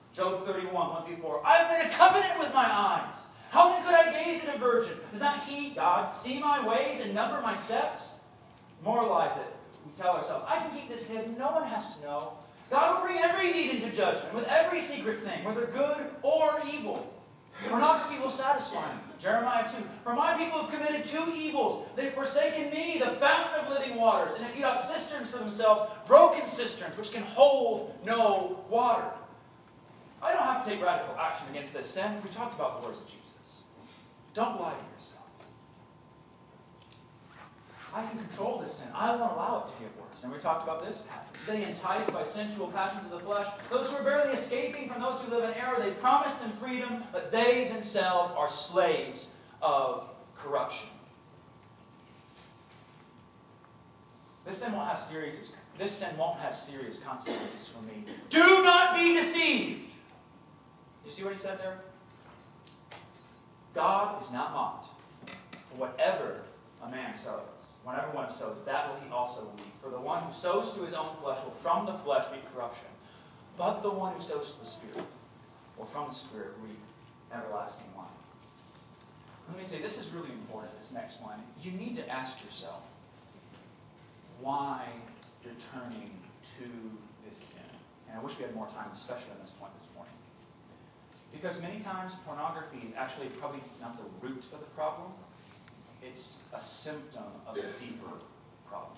Job thirty-one, one through four. I have made a covenant with my eyes. How then could I gaze at a virgin? Does not he, God, see my ways and number my steps? Moralize it. We tell ourselves, I can keep this hidden. No one has to know. God will bring every deed into judgment with every secret thing, whether good or evil. Pornography will satisfy me. Jeremiah two. For my people have committed two evils. They've forsaken me, the fountain of living waters, and have hewn out cisterns for themselves, broken cisterns, which can hold no water. I don't have to take radical action against this sin. We talked about the words of Jesus. Don't lie to yourself. I can control this sin. I won't allow it to get worse. And we talked about this passage. They enticed by sensual passions of the flesh. Those who are barely escaping from those who live in error, they promise them freedom, but they themselves are slaves of corruption. This sin won't have serious, this sin won't have serious consequences for me. Do not be deceived. You see what he said there? God is not mocked. For whatever a man sows, whenever one sows, that will he also reap. For the one who sows to his own flesh will from the flesh reap corruption. But the one who sows to the Spirit will from the Spirit reap everlasting life. Let me say, this is really important, this next one. You need to ask yourself why you're turning to this sin. And I wish we had more time, especially on this point this morning. Because many times pornography is actually probably not the root of the problem. It's a symptom of a deeper problem.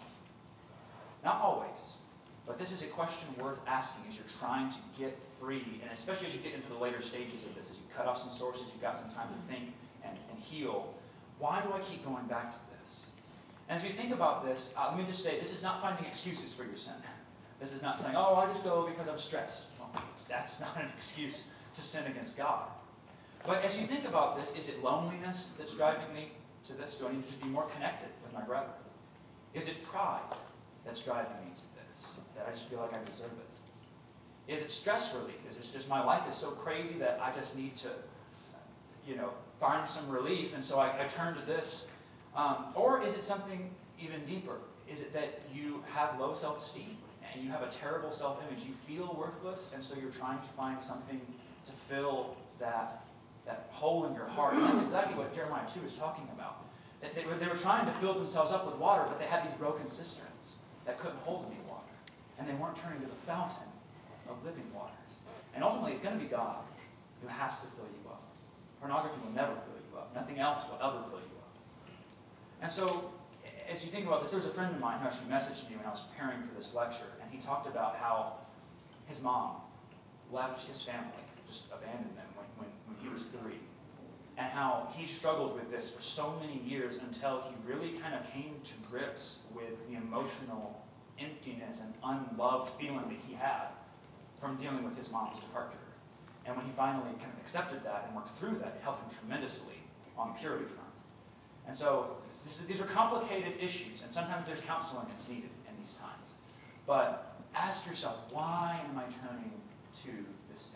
Not always, but this is a question worth asking as you're trying to get free, and especially as you get into the later stages of this, as you cut off some sources, you've got some time to think and, and heal. Why do I keep going back to this? And as we think about this, uh, let me just say, this is not finding excuses for your sin. This is not saying, oh, I just go because I'm stressed. Well, that's not an excuse to sin against God. But as you think about this, is it loneliness that's driving me to this? Do I need to just be more connected with my brethren? Is it pride that's driving me to this? That I just feel like I deserve it? Is it stress relief? Is it just my life is so crazy that I just need to, you know, find some relief, and so I, I turn to this? Um, or is it something even deeper? Is it that you have low self-esteem and you have a terrible self-image? You feel worthless, and so you're trying to find something to fill that, that hole in your heart. And that's exactly what Jeremiah two is talking about. That they were, they were trying to fill themselves up with water, but they had these broken cisterns that couldn't hold any water. And they weren't turning to the fountain of living waters. And ultimately, it's going to be God who has to fill you up. Pornography will never fill you up. Nothing else will ever fill you up. And so, as you think about this, there was a friend of mine who actually messaged me when I was preparing for this lecture, and he talked about how his mom left his family, just abandoned them when, when, when he was three, and how he struggled with this for so many years until he really kind of came to grips with the emotional emptiness and unloved feeling that he had from dealing with his mom's departure. And when he finally kind of accepted that and worked through that, it helped him tremendously on the purity front. And so this is, these are complicated issues, and sometimes there's counseling that's needed in these times. But ask yourself, why am I turning to this sin?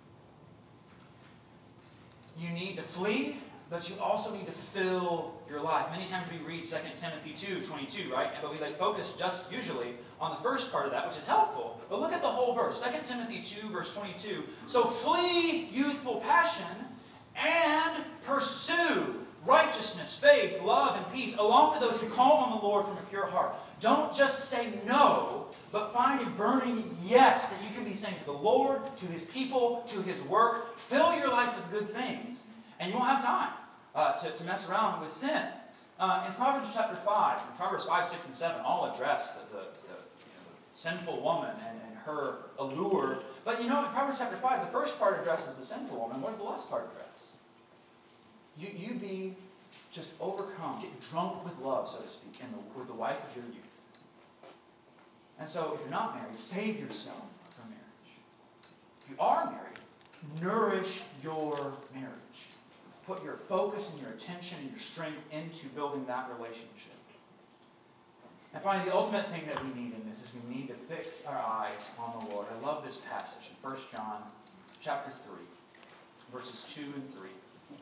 You need to flee, but you also need to fill your life. Many times we read Second Timothy two twenty-two, right? But we like focus just usually on the first part of that, which is helpful. But look at the whole verse. Second Timothy two, verse twenty-two. So flee youthful passion and pursue righteousness, faith, love, and peace, along with those who call on the Lord from a pure heart. Don't just say no, but find a burning yes that you can be saying to the Lord, to His people, to His work. Fill your life with good things, and you won't have time uh, to, to mess around with sin. Uh, in Proverbs chapter five, in Proverbs five, six, and seven, all address the, the, the, you know, the sinful woman and, and her allure. But you know, in Proverbs chapter five, the first part addresses the sinful woman. What does the last part address? You, you be just overcome, get drunk with love, so to speak, in the, with the wife of your youth. And so, if you're not married, save yourself for marriage. If you are married, nourish your marriage. Put your focus and your attention and your strength into building that relationship. And finally, the ultimate thing that we need in this is we need to fix our eyes on the Lord. I love this passage in First John chapter three, verses two and three.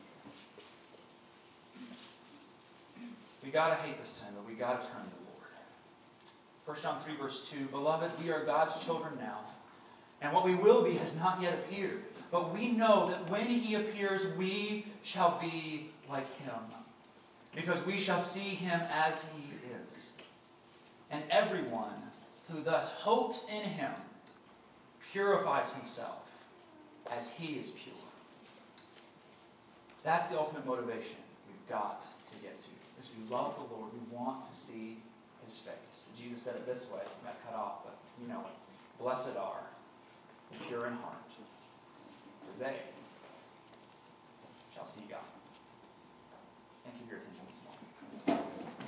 We got to hate the sin, but we got to turn to the Lord. First John three, verse two. Beloved, we are God's children now, And what we will be has not yet appeared. But we know that when he appears, we shall be like him. Because we shall see him as he is. And everyone who thus hopes in him purifies himself as he is pure. That's the ultimate motivation we've got to get to. Is we love the Lord. We want to see his face. Jesus said it this way. It got cut off, but you know it. Blessed are the pure in heart, for they shall see God. Thank you for your attention this morning.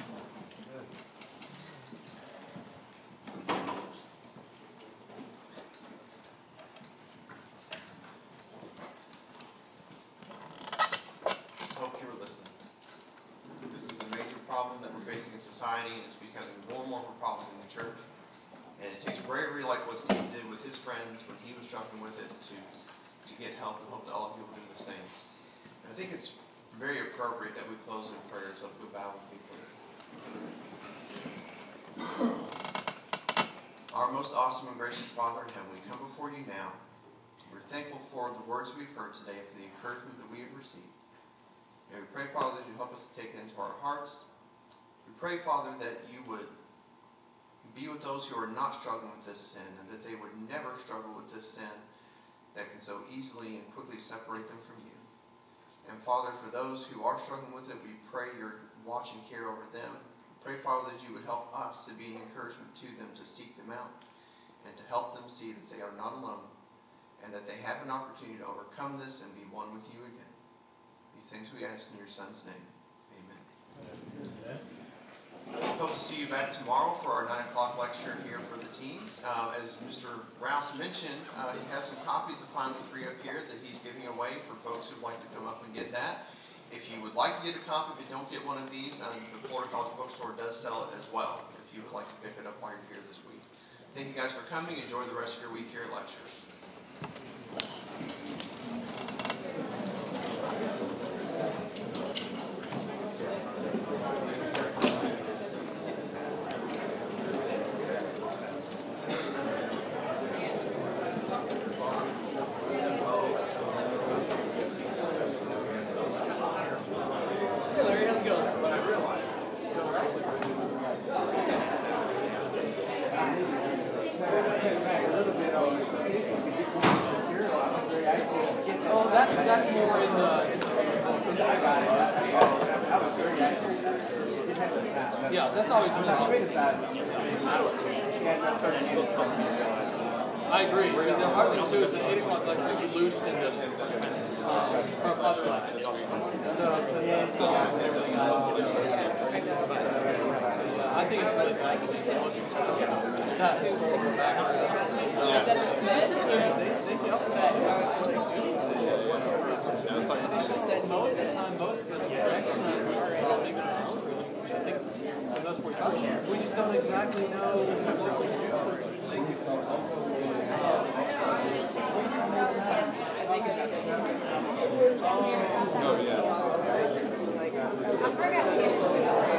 I hope you were listening. This is a major problem that we're facing in society, and it's becoming more and more of a problem in the church. And it takes bravery like what Stephen did with his friends when he was struggling with it to, to get help, and hope that all of you will do the same. And I think it's very appropriate that we close in prayer, so we'll bow and be prayed. Our most awesome and gracious Father in heaven, we come before you now. We're thankful for the words we've heard today, for the encouragement that we have received. And we pray, Father, that you help us to take it into our hearts. We pray, Father, that you would be with those who are not struggling with this sin, and that they would never struggle with this sin that can so easily and quickly separate them from you. And Father, for those who are struggling with it, we pray your watching care over them. We pray, Father, that you would help us to be an encouragement to them, to seek them out, and to help them see that they are not alone, and that they have an opportunity to overcome this and be one with you again. These things we ask in your Son's name. Amen. Amen. Hope to see you back tomorrow for our nine o'clock lecture here for the teens. Uh, as Mister Rouse mentioned, uh, he has some copies of Finally Free up here that he's giving away for folks who'd like to come up and get that. If you would like to get a copy but don't get one of these, um, the Florida College Bookstore does sell it as well, if you would like to pick it up while you're here this week. Thank you guys for coming. Enjoy the rest of your week here at Lectures. Yeah, that's always been the I agree. The hard thing too is the eight o'clock lecture you lose in the uh, from other lectures. So yeah, so everything else. I think it's really nice to that historical background. It doesn't fit, but I was really excited about it. So they should have said most of the time, most of us recognize the problem even in our own preaching, which I think that's what we're talking about. We just don't exactly know what we do. I think it's good. Oh, yeah. Like, I forgot to get Victoria.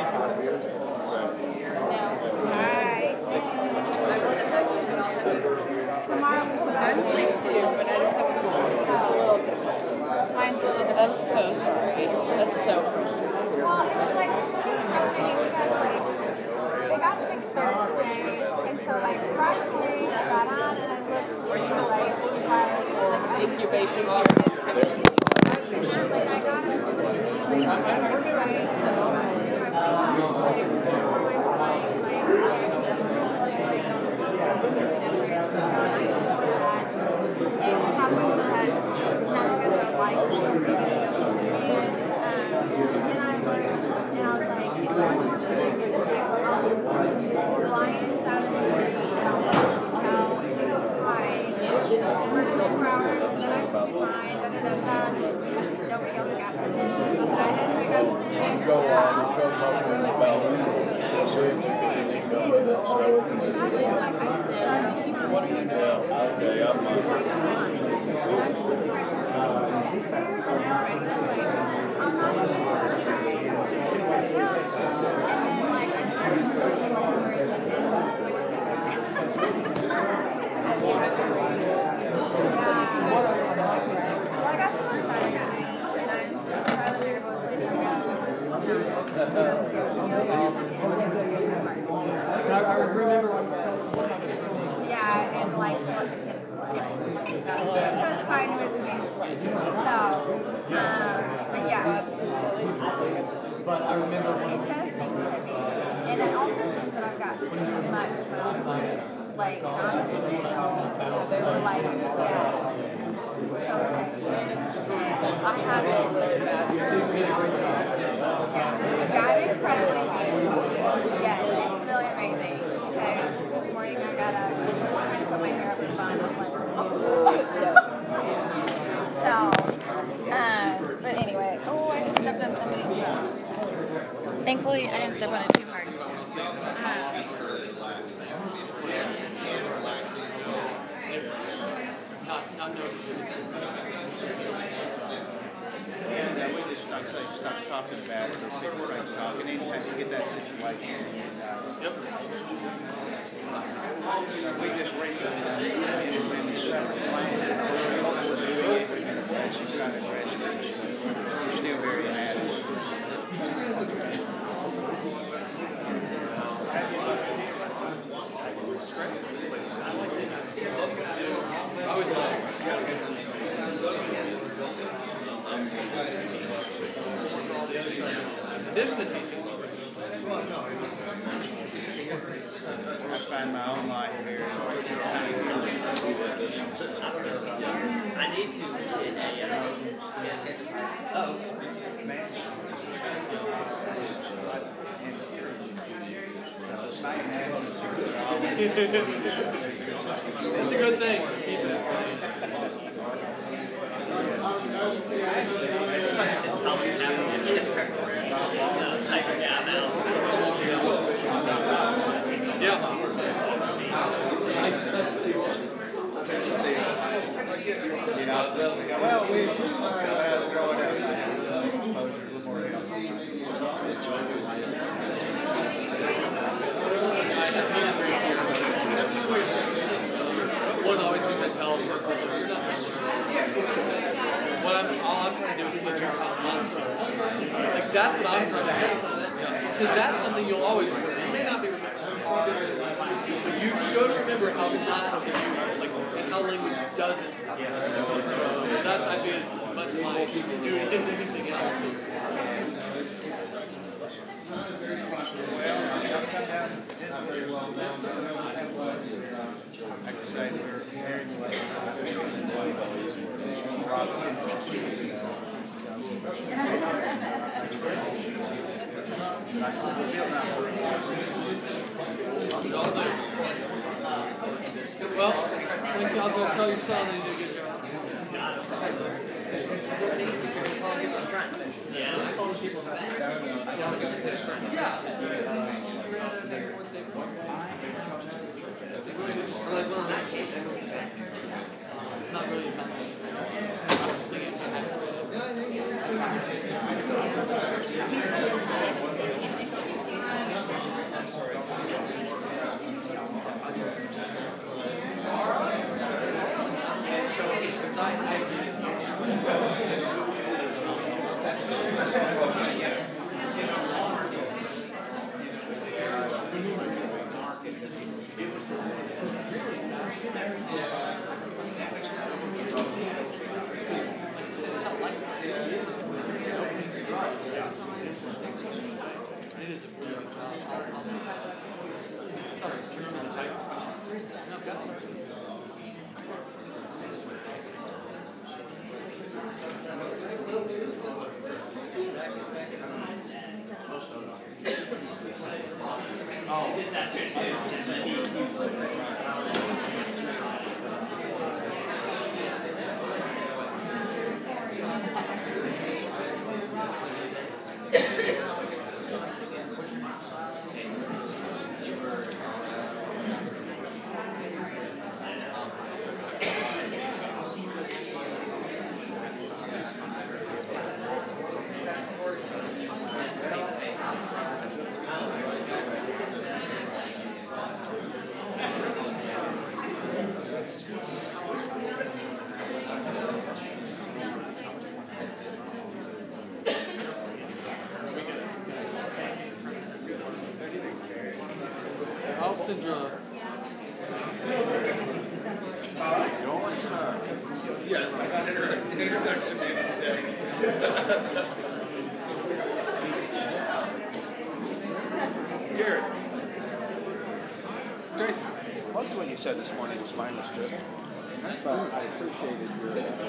Hi. I want to hug you, but I'll hug you tomorrow. Tomorrow I'm sick too, but I just have a cold. It's a little different. Mine's a little different. I'm so sorry. That's so frustrating. Well, it's like frustrating because like they got sick Thursday, and so like Friday I got on and I looked to see like my Incubation period. and I was like I got it like I heard it right. Go on, go talk to them about it. See if there's anything going with it. What do you do? Okay, I'm And then like think he was fine with me. So, um, but yeah. But I remember when It does seem to be. And it also seems that I've got too much from, like, Jonathan and Nicole. They were like, yeah, so I haven't. God is incredibly good. Yes, it's really amazing. Okay, this morning I got up, I was trying to put my hair up in a bun. I was like, oh. So, um, but anyway, oh, I just stepped on somebody's phone. Thankfully, I didn't step on it too hard. not, not noticing. And uh, we just like say, start talking about it, or people start talking. Anytime you get that situation, uh, Yep. so we just recently done the summer plan. We're doing it. We're going to actually try to address it. So we're still very inadequate. I always like this is the teaching. I find my own life here. I need to in a uh, oh. It's a good thing. Keep it. I said probably I was like, yeah, no. Yeah. You know, still, we go, well, we uh, growing up, I have a little more help. One of the always things I tell them, you're not what I'm, all I'm trying to do is teach you something. Like, that's what I'm trying to do. Because that's something you'll always remember. You may not be remembering hard, but you should remember how class is used, like, and how language doesn't. So that's, I think, as much my duty as anything else. Well, I'm going to come down and visit with you all now. Like I say, we're very Well, thank you. I was going to tell your son that he did a good job. Yeah. Like, well, in that case, it's not really a company. Oh, this afternoon. House syndrome. you said this morning was mindless trip. But I appreciated your. Uh,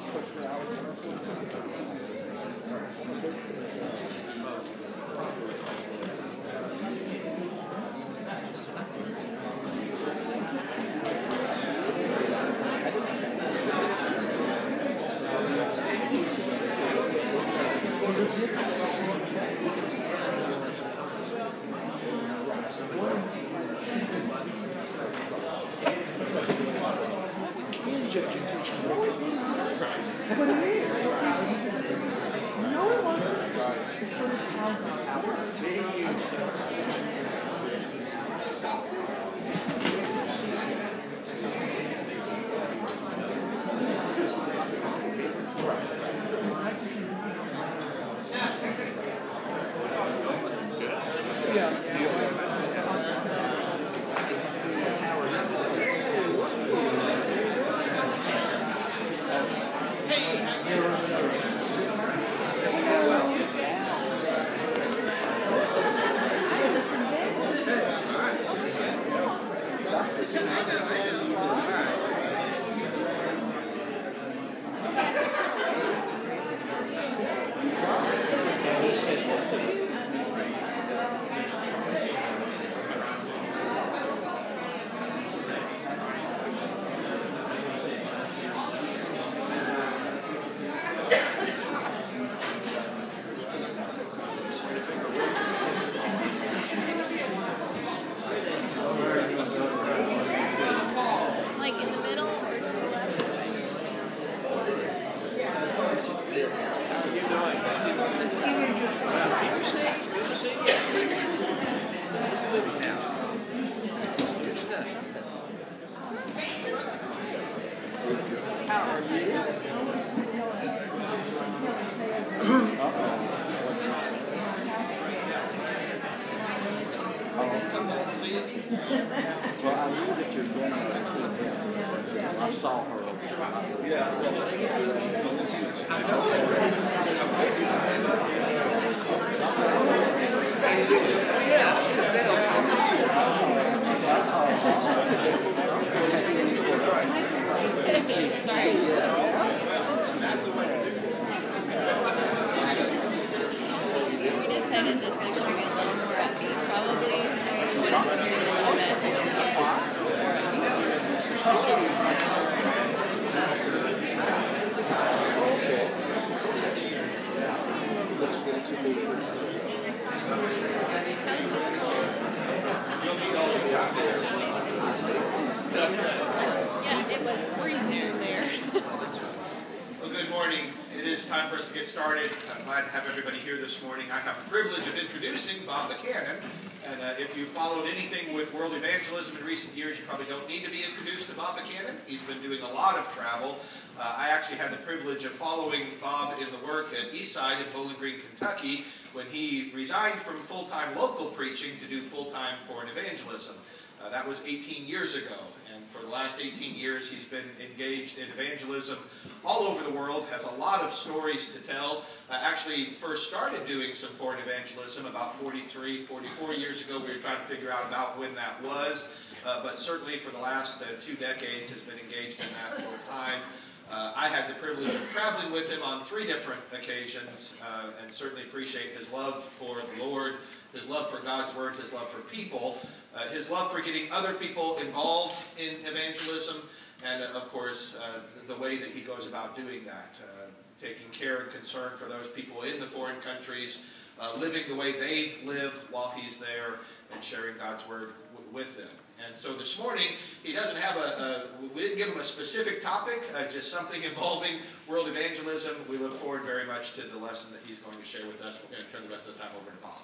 Bob Buchanan, and uh, if you followed anything with world evangelism in recent years, you probably don't need to be introduced to Bob Buchanan. He's been doing a lot of travel. Uh, I actually had the privilege of following Bob in the work at Eastside in Bowling Green, Kentucky, when he resigned from full-time local preaching to do full-time foreign evangelism. Uh, that was eighteen years ago, and for the last eighteen years he's been engaged in evangelism all over the world, has a lot of stories to tell. Uh, actually first started doing some foreign evangelism about forty-three, forty-four years ago. We were trying to figure out about when that was, uh, but certainly for the last uh, two decades has been engaged in that full time. Uh, I had the privilege of traveling with him on three different occasions, uh, and certainly appreciate his love for the Lord, his love for God's Word, his love for people, uh, his love for getting other people involved in evangelism, and uh, of course uh, the way that he goes about doing that, uh, taking care and concern for those people in the foreign countries, uh, living the way they live while he's there, and sharing God's Word w with them. And so this morning, he doesn't have a, a we didn't give him a specific topic, uh, just something involving world evangelism. We look forward very much to the lesson that he's going to share with us. We're going to turn the rest of the time over to Bob.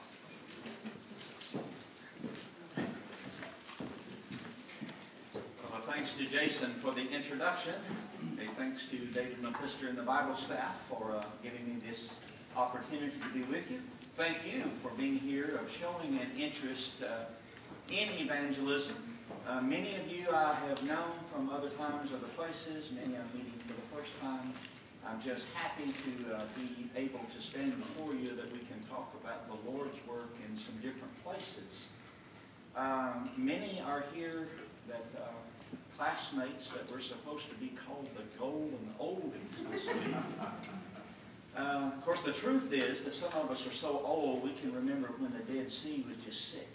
Well, thanks to Jason for the introduction. And thanks to David McClister and the Bible staff for uh, giving me this opportunity to be with you. Thank you for being here, of showing an interest uh, in evangelism. Uh, many of you I have known from other times, other places. Many I'm meeting for the first time. I'm just happy to uh, be able to stand before you that we can talk about the Lord's work in some different places. Um, many are here that uh, classmates that were supposed to be called the golden oldies this week. Uh, of course, the truth is that some of us are so old we can remember when the Dead Sea was just sick.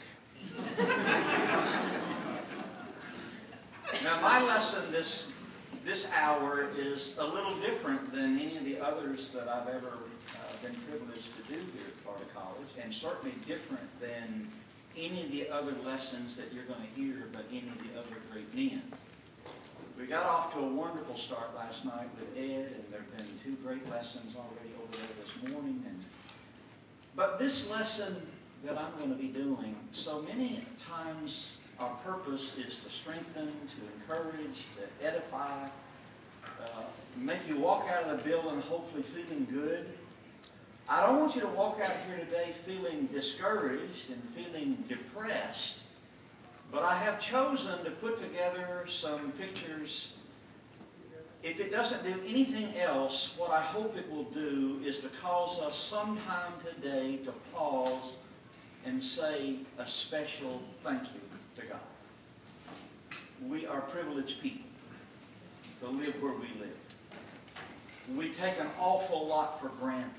Now, my lesson this this hour is a little different than any of the others that I've ever uh, been privileged to do here at Florida College, and certainly different than any of the other lessons that you're going to hear by any of the other great men. We got off to a wonderful start last night with Ed, and there have been two great lessons already over there this morning. And, but this lesson that I'm going to be doing, so many times our purpose is to strengthen, to encourage, to edify, uh, make you walk out of the building hopefully feeling good. I don't want you to walk out here today feeling discouraged and feeling depressed, but I have chosen to put together some pictures. If it doesn't do anything else, what I hope it will do is to cause us sometime today to pause and say a special thank you to God. We are privileged people to live where we live. We take an awful lot for granted.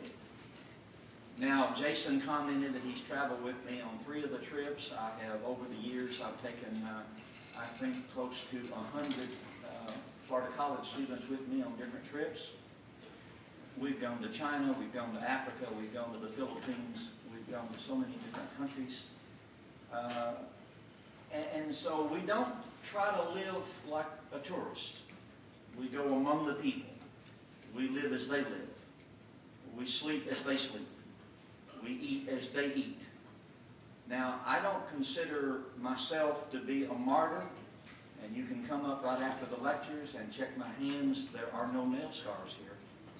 Now, Jason commented that he's traveled with me on three of the trips. I have, over the years, I've taken, uh, I think, close to one hundred uh, Florida College students with me on different trips. We've gone to China, we've gone to Africa, we've gone to the Philippines, we've gone to so many different countries. Uh, and, and so we don't try to live like a tourist. We go among the people. We live as they live. We sleep as they sleep. We eat as they eat. Now, I don't consider myself to be a martyr, and you can come up right after the lectures and check my hands. There are no nail scars here.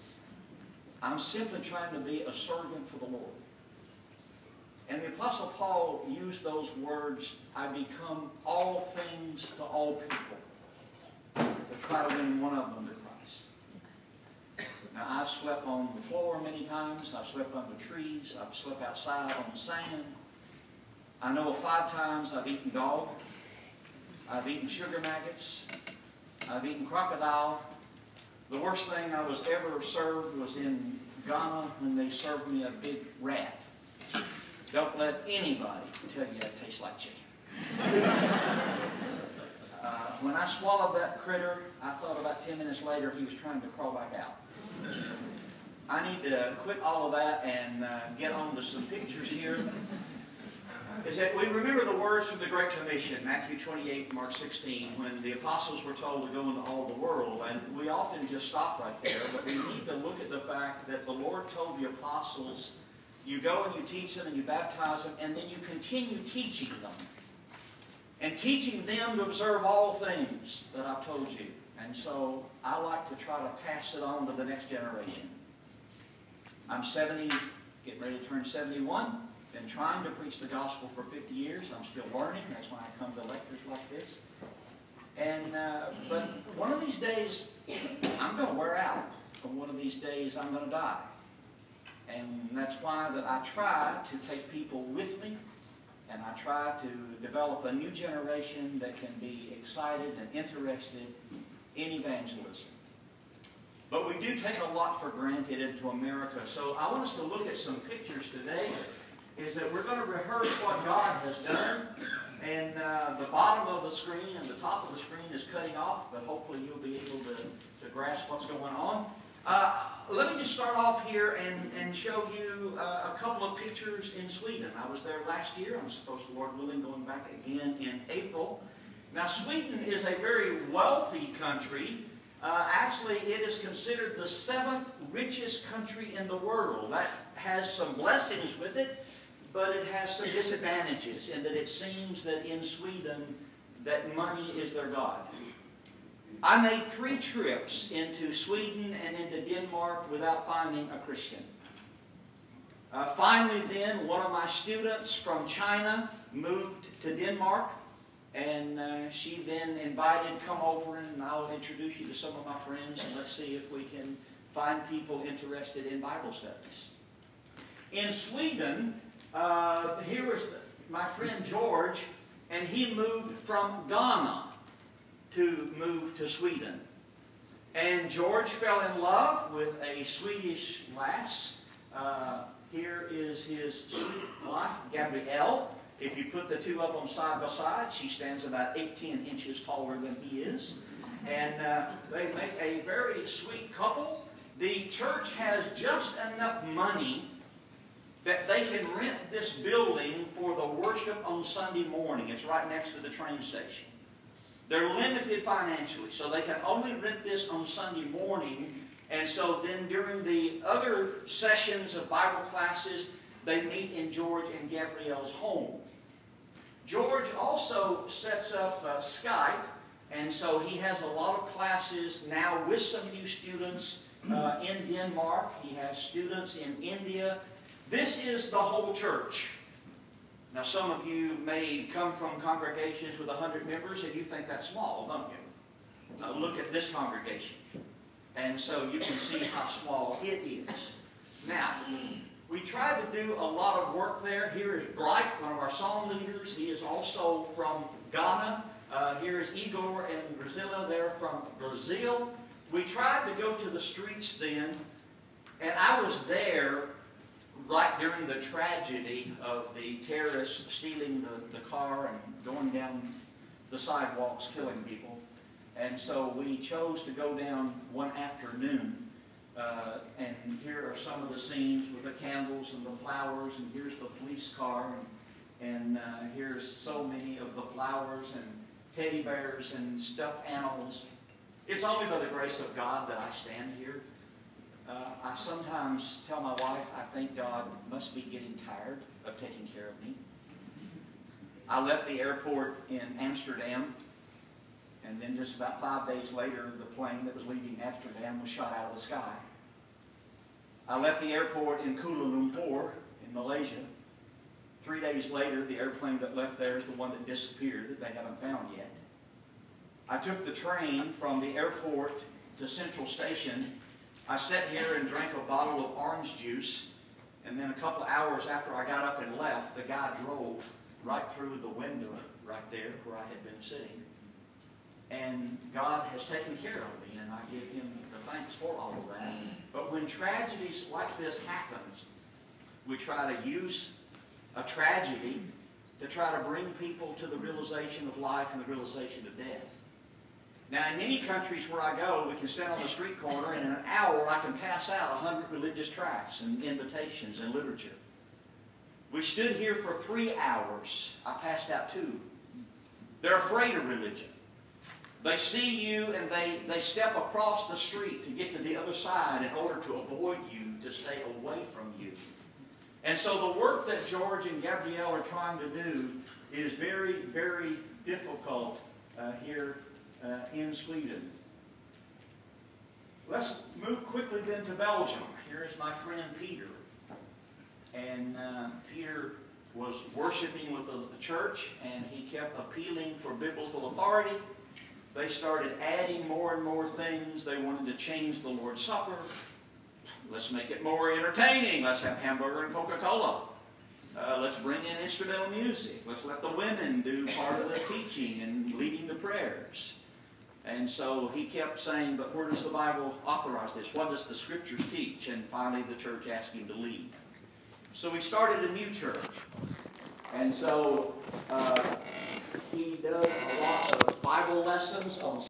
I'm simply trying to be a servant for the Lord. And the Apostle Paul used those words, I become all things to all people, to try to win one of them to Christ. Now, I've slept on the floor many times. I've slept under trees. I've slept outside on the sand. I know five times I've eaten dog. I've eaten sugar maggots. I've eaten crocodile. The worst thing I was ever served was in Ghana when they served me a big rat. Don't let anybody tell you it tastes like chicken. uh, when I swallowed that critter, I thought about ten minutes later he was trying to crawl back out. I need to quit all of that and uh, get on to some pictures here. Is that we remember the words from the Great Commission, Matthew twenty-eight, Mark sixteen, when the apostles were told to go into all the world. And we often just stop right there, but we need to look at the fact that the Lord told the apostles, you go and you teach them and you baptize them, and then you continue teaching them. And teaching them to observe all things that I've told you. And so I like to try to pass it on to the next generation. I'm seventy, getting ready to turn seventy-one. Been trying to preach the gospel for fifty years. I'm still learning. That's why I come to lectures like this. And uh, but one of these days, I'm going to wear out. And one of these days, I'm going to die. And that's why that I try to take people with me, and I try to develop a new generation that can be excited and interested in evangelism. But we do take a lot for granted into America. So I want us to look at some pictures today. Is that we're going to rehearse what God has done. And uh, the bottom of the screen and the top of the screen is cutting off, but hopefully you'll be able to, to grasp what's going on. Uh, let me just start off here and, and show you uh, a couple of pictures in Sweden. I was there last year. I'm supposed to, Lord willing, going back again in April. Now, Sweden is a very wealthy country. Uh, actually, it is considered the seventh richest country in the world. That has some blessings with it, but it has some disadvantages in that it seems that in Sweden that money is their god. I made three trips into Sweden and into Denmark without finding a Christian. Uh, finally then, one of my students from China moved to Denmark, and uh, she then invited, come over and I'll introduce you to some of my friends and let's see if we can find people interested in Bible studies. In Sweden, uh, here was the, my friend George, and he moved from Ghana. to move to Sweden. And George fell in love with a Swedish lass. Uh, here is his sweet wife, Gabrielle. If you put the two of them side by side, she stands about eighteen inches taller than he is. And uh, they make a very sweet couple. The church has just enough money that they can rent this building for the worship on Sunday morning. It's right next to the train station. They're limited financially, so they can only rent this on Sunday morning. And so then during the other sessions of Bible classes, they meet in George and Gabrielle's home. George also sets up uh, Skype, and so he has a lot of classes now with some new students uh, in Denmark. He has students in India. This is the whole church. Now, some of you may come from congregations with one hundred members, and you think that's small, don't you? Now, look at this congregation. And so you can see how small it is. Now, we try to do a lot of work there. Here is Bright, one of our song leaders. He is also from Ghana. Uh, here is Igor and Brazila. They're from Brazil. We tried to go to the streets then, and I was there right during the tragedy of the terrorists stealing the, the car and going down the sidewalks, killing people. And so we chose to go down one afternoon. Uh, and here are some of the scenes with the candles and the flowers, and here's the police car, and, and uh, here's so many of the flowers and teddy bears and stuffed animals. It's only by the grace of God that I stand here. Uh, I sometimes tell my wife, I think God must be getting tired of taking care of me. I left the airport in Amsterdam, and then just about five days later, the plane that was leaving Amsterdam was shot out of the sky. I left the airport in Kuala Lumpur in Malaysia. Three days later, the airplane that left there is the one that disappeared that they haven't found yet. I took the train from the airport to Central Station. I sat here and drank a bottle of orange juice, and then a couple of hours after I got up and left, the guy drove right through the window right there where I had been sitting. And God has taken care of me, and I give Him the thanks for all of that. But when tragedies like this happen, we try to use a tragedy to try to bring people to the realization of life and the realization of death. Now, in many countries where I go, we can stand on the street corner, and in an hour I can pass out a hundred religious tracts and invitations and literature. We stood here for three hours. I passed out two. They're afraid of religion. They see you and they, they step across the street to get to the other side in order to avoid you, to stay away from you. And so the work that George and Gabrielle are trying to do is very, very difficult uh, here uh, in Sweden. Let's move quickly then to Belgium. Here is my friend Peter. And uh, Peter was worshiping with the church, and he kept appealing for biblical authority. They started adding more and more things. They wanted to change the Lord's Supper. Let's make it more entertaining. Let's have hamburger and Coca-Cola. Uh, let's bring in instrumental music. Let's let the women do part of the teaching and leading the prayers. And so he kept saying, but where does the Bible authorize this? What does the Scriptures teach? And finally the church asked him to leave. So we started a new church. And so uh, he does a lot of Bible lessons on